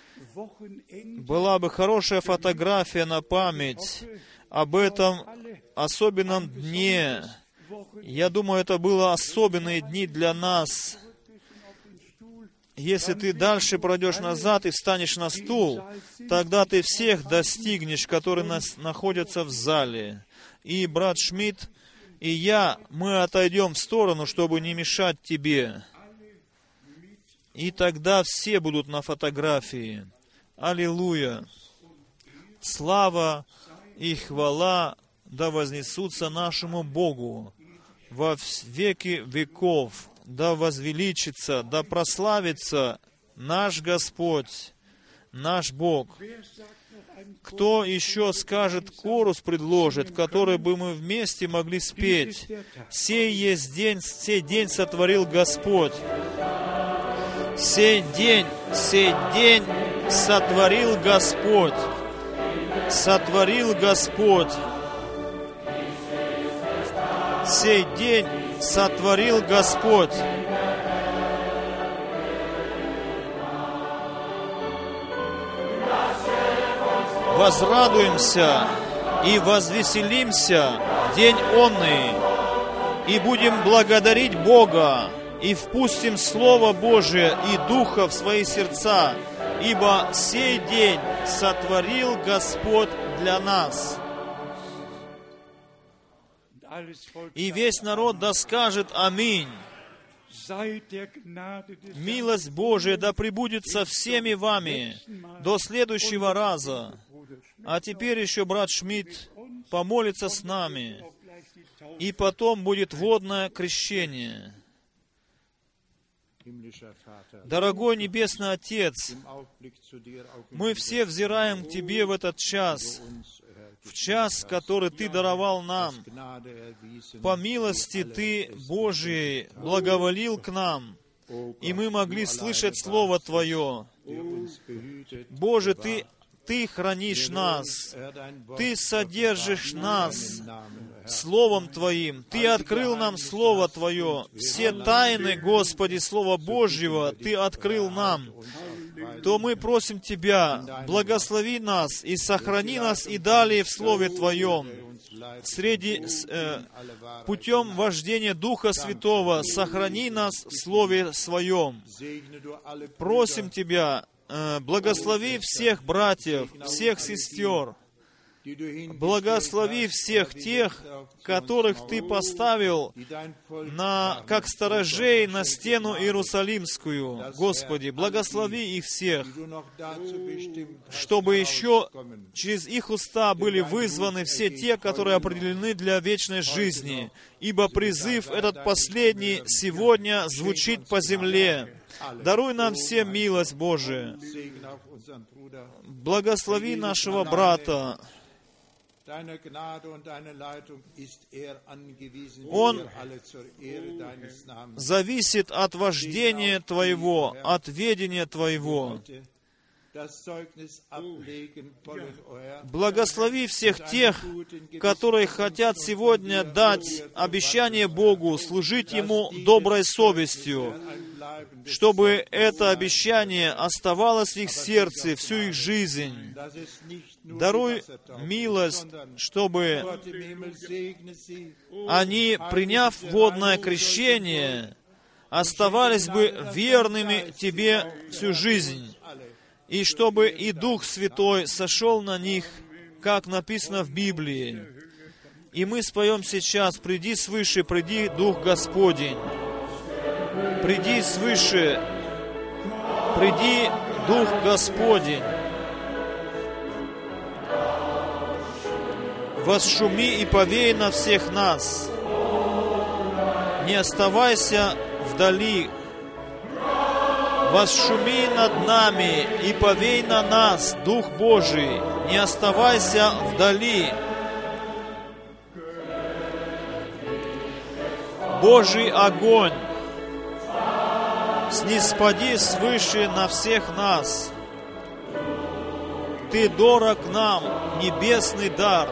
Была бы хорошая фотография на память об этом особенном дне. Я думаю, это были особенные дни для нас. Если ты дальше пройдешь назад и встанешь на стул, тогда ты всех достигнешь, которые находятся в зале. И брат Шмидт, и я, мы отойдем в сторону, чтобы не мешать тебе. И тогда все будут на фотографии. Аллилуйя! Слава и хвала да вознесутся нашему Богу во веки веков, да возвеличится, да прославится наш Господь, наш Бог. Кто еще скажет, хорус предложит, который бы мы вместе могли спеть? Сей день сотворил Господь. Сей день сотворил Господь. Сотворил Господь. Сей день сотворил Господь. Возрадуемся и возвеселимся в день онный, и будем благодарить Бога и впустим Слово Божие и Духа в свои сердца, ибо сей день сотворил Господь для нас. И весь народ да скажет аминь. Милость Божия да пребудет со всеми вами до следующего раза. А теперь еще брат Шмидт помолится с нами, и потом будет водное крещение. Дорогой Небесный Отец, мы все взираем к Тебе в этот час, в час, который Ты даровал нам. По милости Ты, Божией, благоволил к нам, и мы могли слышать Слово Твое. Боже, Ты хранишь нас, Ты содержишь нас Словом Твоим. Ты открыл нам Слово Твое. Все тайны, Господи, Слова Божьего Ты открыл нам. То мы просим Тебя, благослови нас и сохрани нас и далее в Слове Твоем. Путем вождения Духа Святого сохрани нас в Слове Своем. Просим Тебя, благослови всех братьев, всех сестер. Благослови всех тех, которых Ты поставил как сторожей на стену Иерусалимскую. Господи, благослови их всех, чтобы еще через их уста были вызваны все те, которые определены для вечной жизни. Ибо призыв этот последний сегодня звучит по земле. Даруй нам всем милость, Божия. Благослови нашего брата. Он зависит от вождения Твоего, от ведения Твоего. Благослови всех тех, которые хотят сегодня дать обещание Богу, служить Ему доброй совестью, чтобы это обещание оставалось в их сердце всю их жизнь. Даруй милость, чтобы они, приняв водное крещение, оставались бы верными Тебе всю жизнь, и чтобы и Дух Святой сошел на них, как написано в Библии. И мы споем сейчас: «Приди свыше, приди, Дух Господень». Приди свыше, приди, Дух Господень. Восшуми и повей на всех нас. Не оставайся вдали. Восшуми над нами и повей на нас, Дух Божий. Не оставайся вдали. Божий огонь, сниспади свыше на всех нас. Ты дорог нам, небесный дар.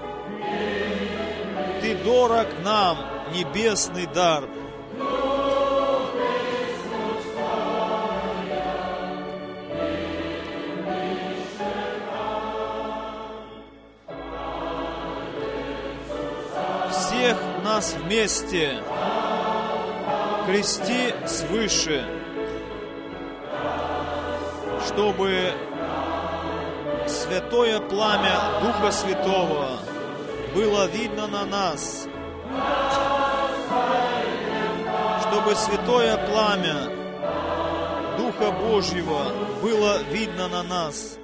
Ты дорог нам, небесный дар. Всех нас вместе крести свыше, чтобы святое пламя Духа Святого было видно на нас, чтобы святое пламя Духа Божьего было видно на нас.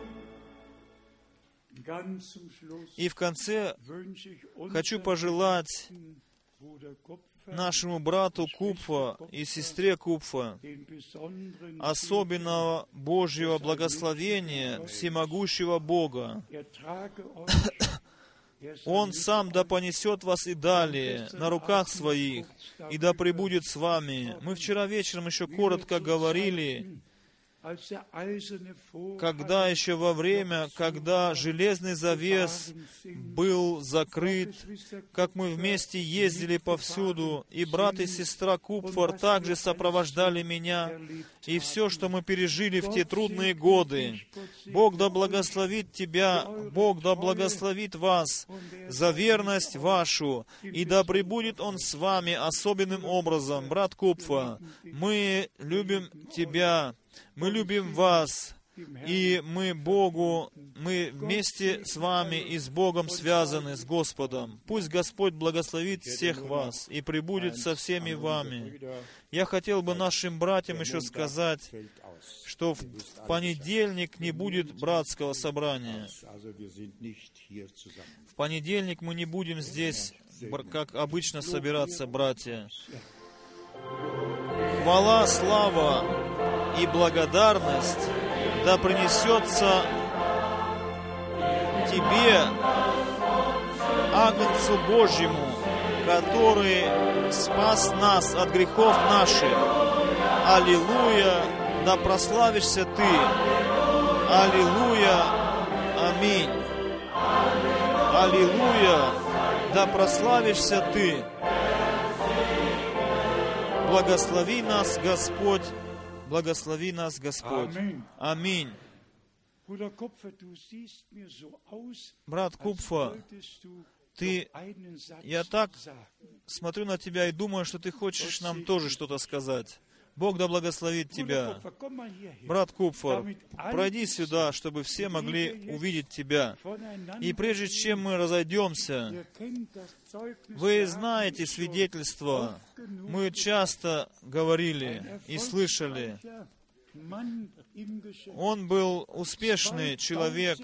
И в конце хочу пожелать нашему брату Купфа и сестре Купфа особенного Божьего благословения всемогущего Бога. Он сам да понесет вас и далее на руках своих, и да пребудет с вами. Мы вчера вечером еще коротко говорили когда еще во время, когда железный завес был закрыт, как мы вместе ездили повсюду, и брат и сестра Купфор также сопровождали меня, и все, что мы пережили в те трудные годы. Бог да благословит тебя, Бог да благословит вас за верность вашу, и да пребудет Он с вами особенным образом. Брат Купфа, мы любим тебя, мы любим вас, и мы вместе с вами и с Богом связаны, с Господом. Пусть Господь благословит всех вас и пребудет со всеми вами. Я хотел бы нашим братьям еще сказать, что в понедельник не будет братского собрания. В понедельник мы не будем здесь, как обычно, собираться, братья. Хвала, слава и благодарность да принесется Тебе, Агнцу Божьему, который спас нас от грехов наших. Аллилуйя, да прославишься Ты. Аллилуйя, аминь. Аллилуйя, да прославишься Ты. Благослови нас, Господь. Благослови нас, Господь. Аминь. Брат Купфа, я так смотрю на тебя и думаю, что ты хочешь нам тоже что-то сказать. Бог да благословит тебя. Брат Купфор, пройди сюда, чтобы все могли увидеть тебя. И прежде чем мы разойдемся, вы знаете свидетельство. Мы часто говорили и слышали. Он был успешный человек.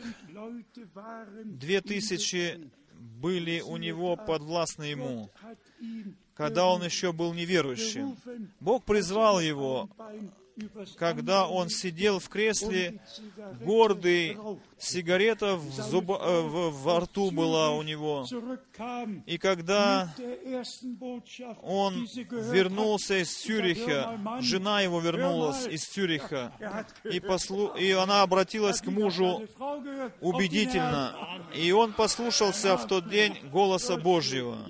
2000 были у него подвластны ему, когда он еще был неверующим. Бог призвал его, когда он сидел в кресле, гордый, сигарета во рту была у него. И когда он вернулся из Цюриха, жена его вернулась из Цюриха, и она обратилась к мужу убедительно, и он послушался в тот день голоса Божьего.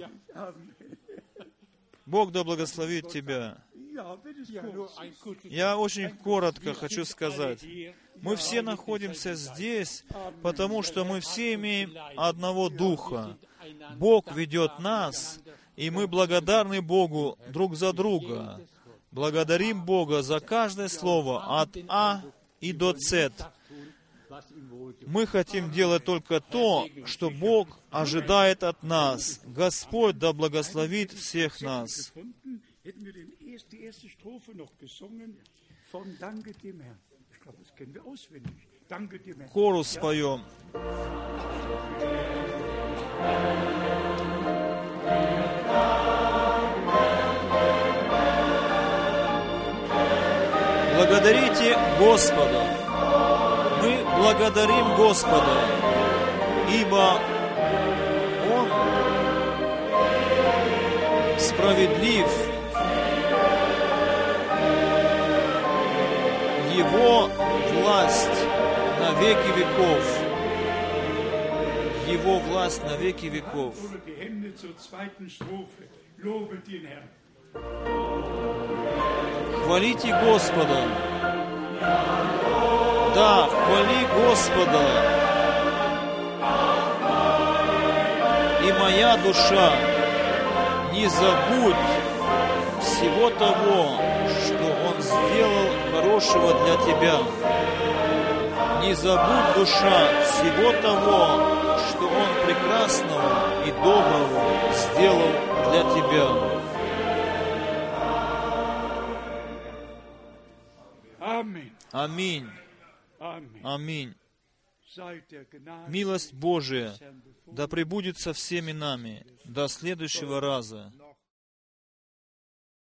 Бог да благословит тебя. Я очень коротко хочу сказать. Мы все находимся здесь, потому что мы все имеем одного Духа. Бог ведет нас, и мы благодарны Богу друг за друга. Благодарим Бога за каждое слово от А и до З. Мы хотим делать только то, что Бог ожидает от нас. Господь да благословит всех нас. Хорус споем. Благодарите Господа. Мы благодарим Господа, ибо Он справедлив. Его власть на веки веков. Его власть на веки веков. Хвалите Господа. Да, хвали Господа. И моя душа, не забудь всего того, что Он сделал хорошего для тебя. Не забудь, душа, всего того, что Он прекрасного и доброго сделал для тебя. Аминь. Аминь. Милость Божия да пребудет со всеми нами до следующего раза.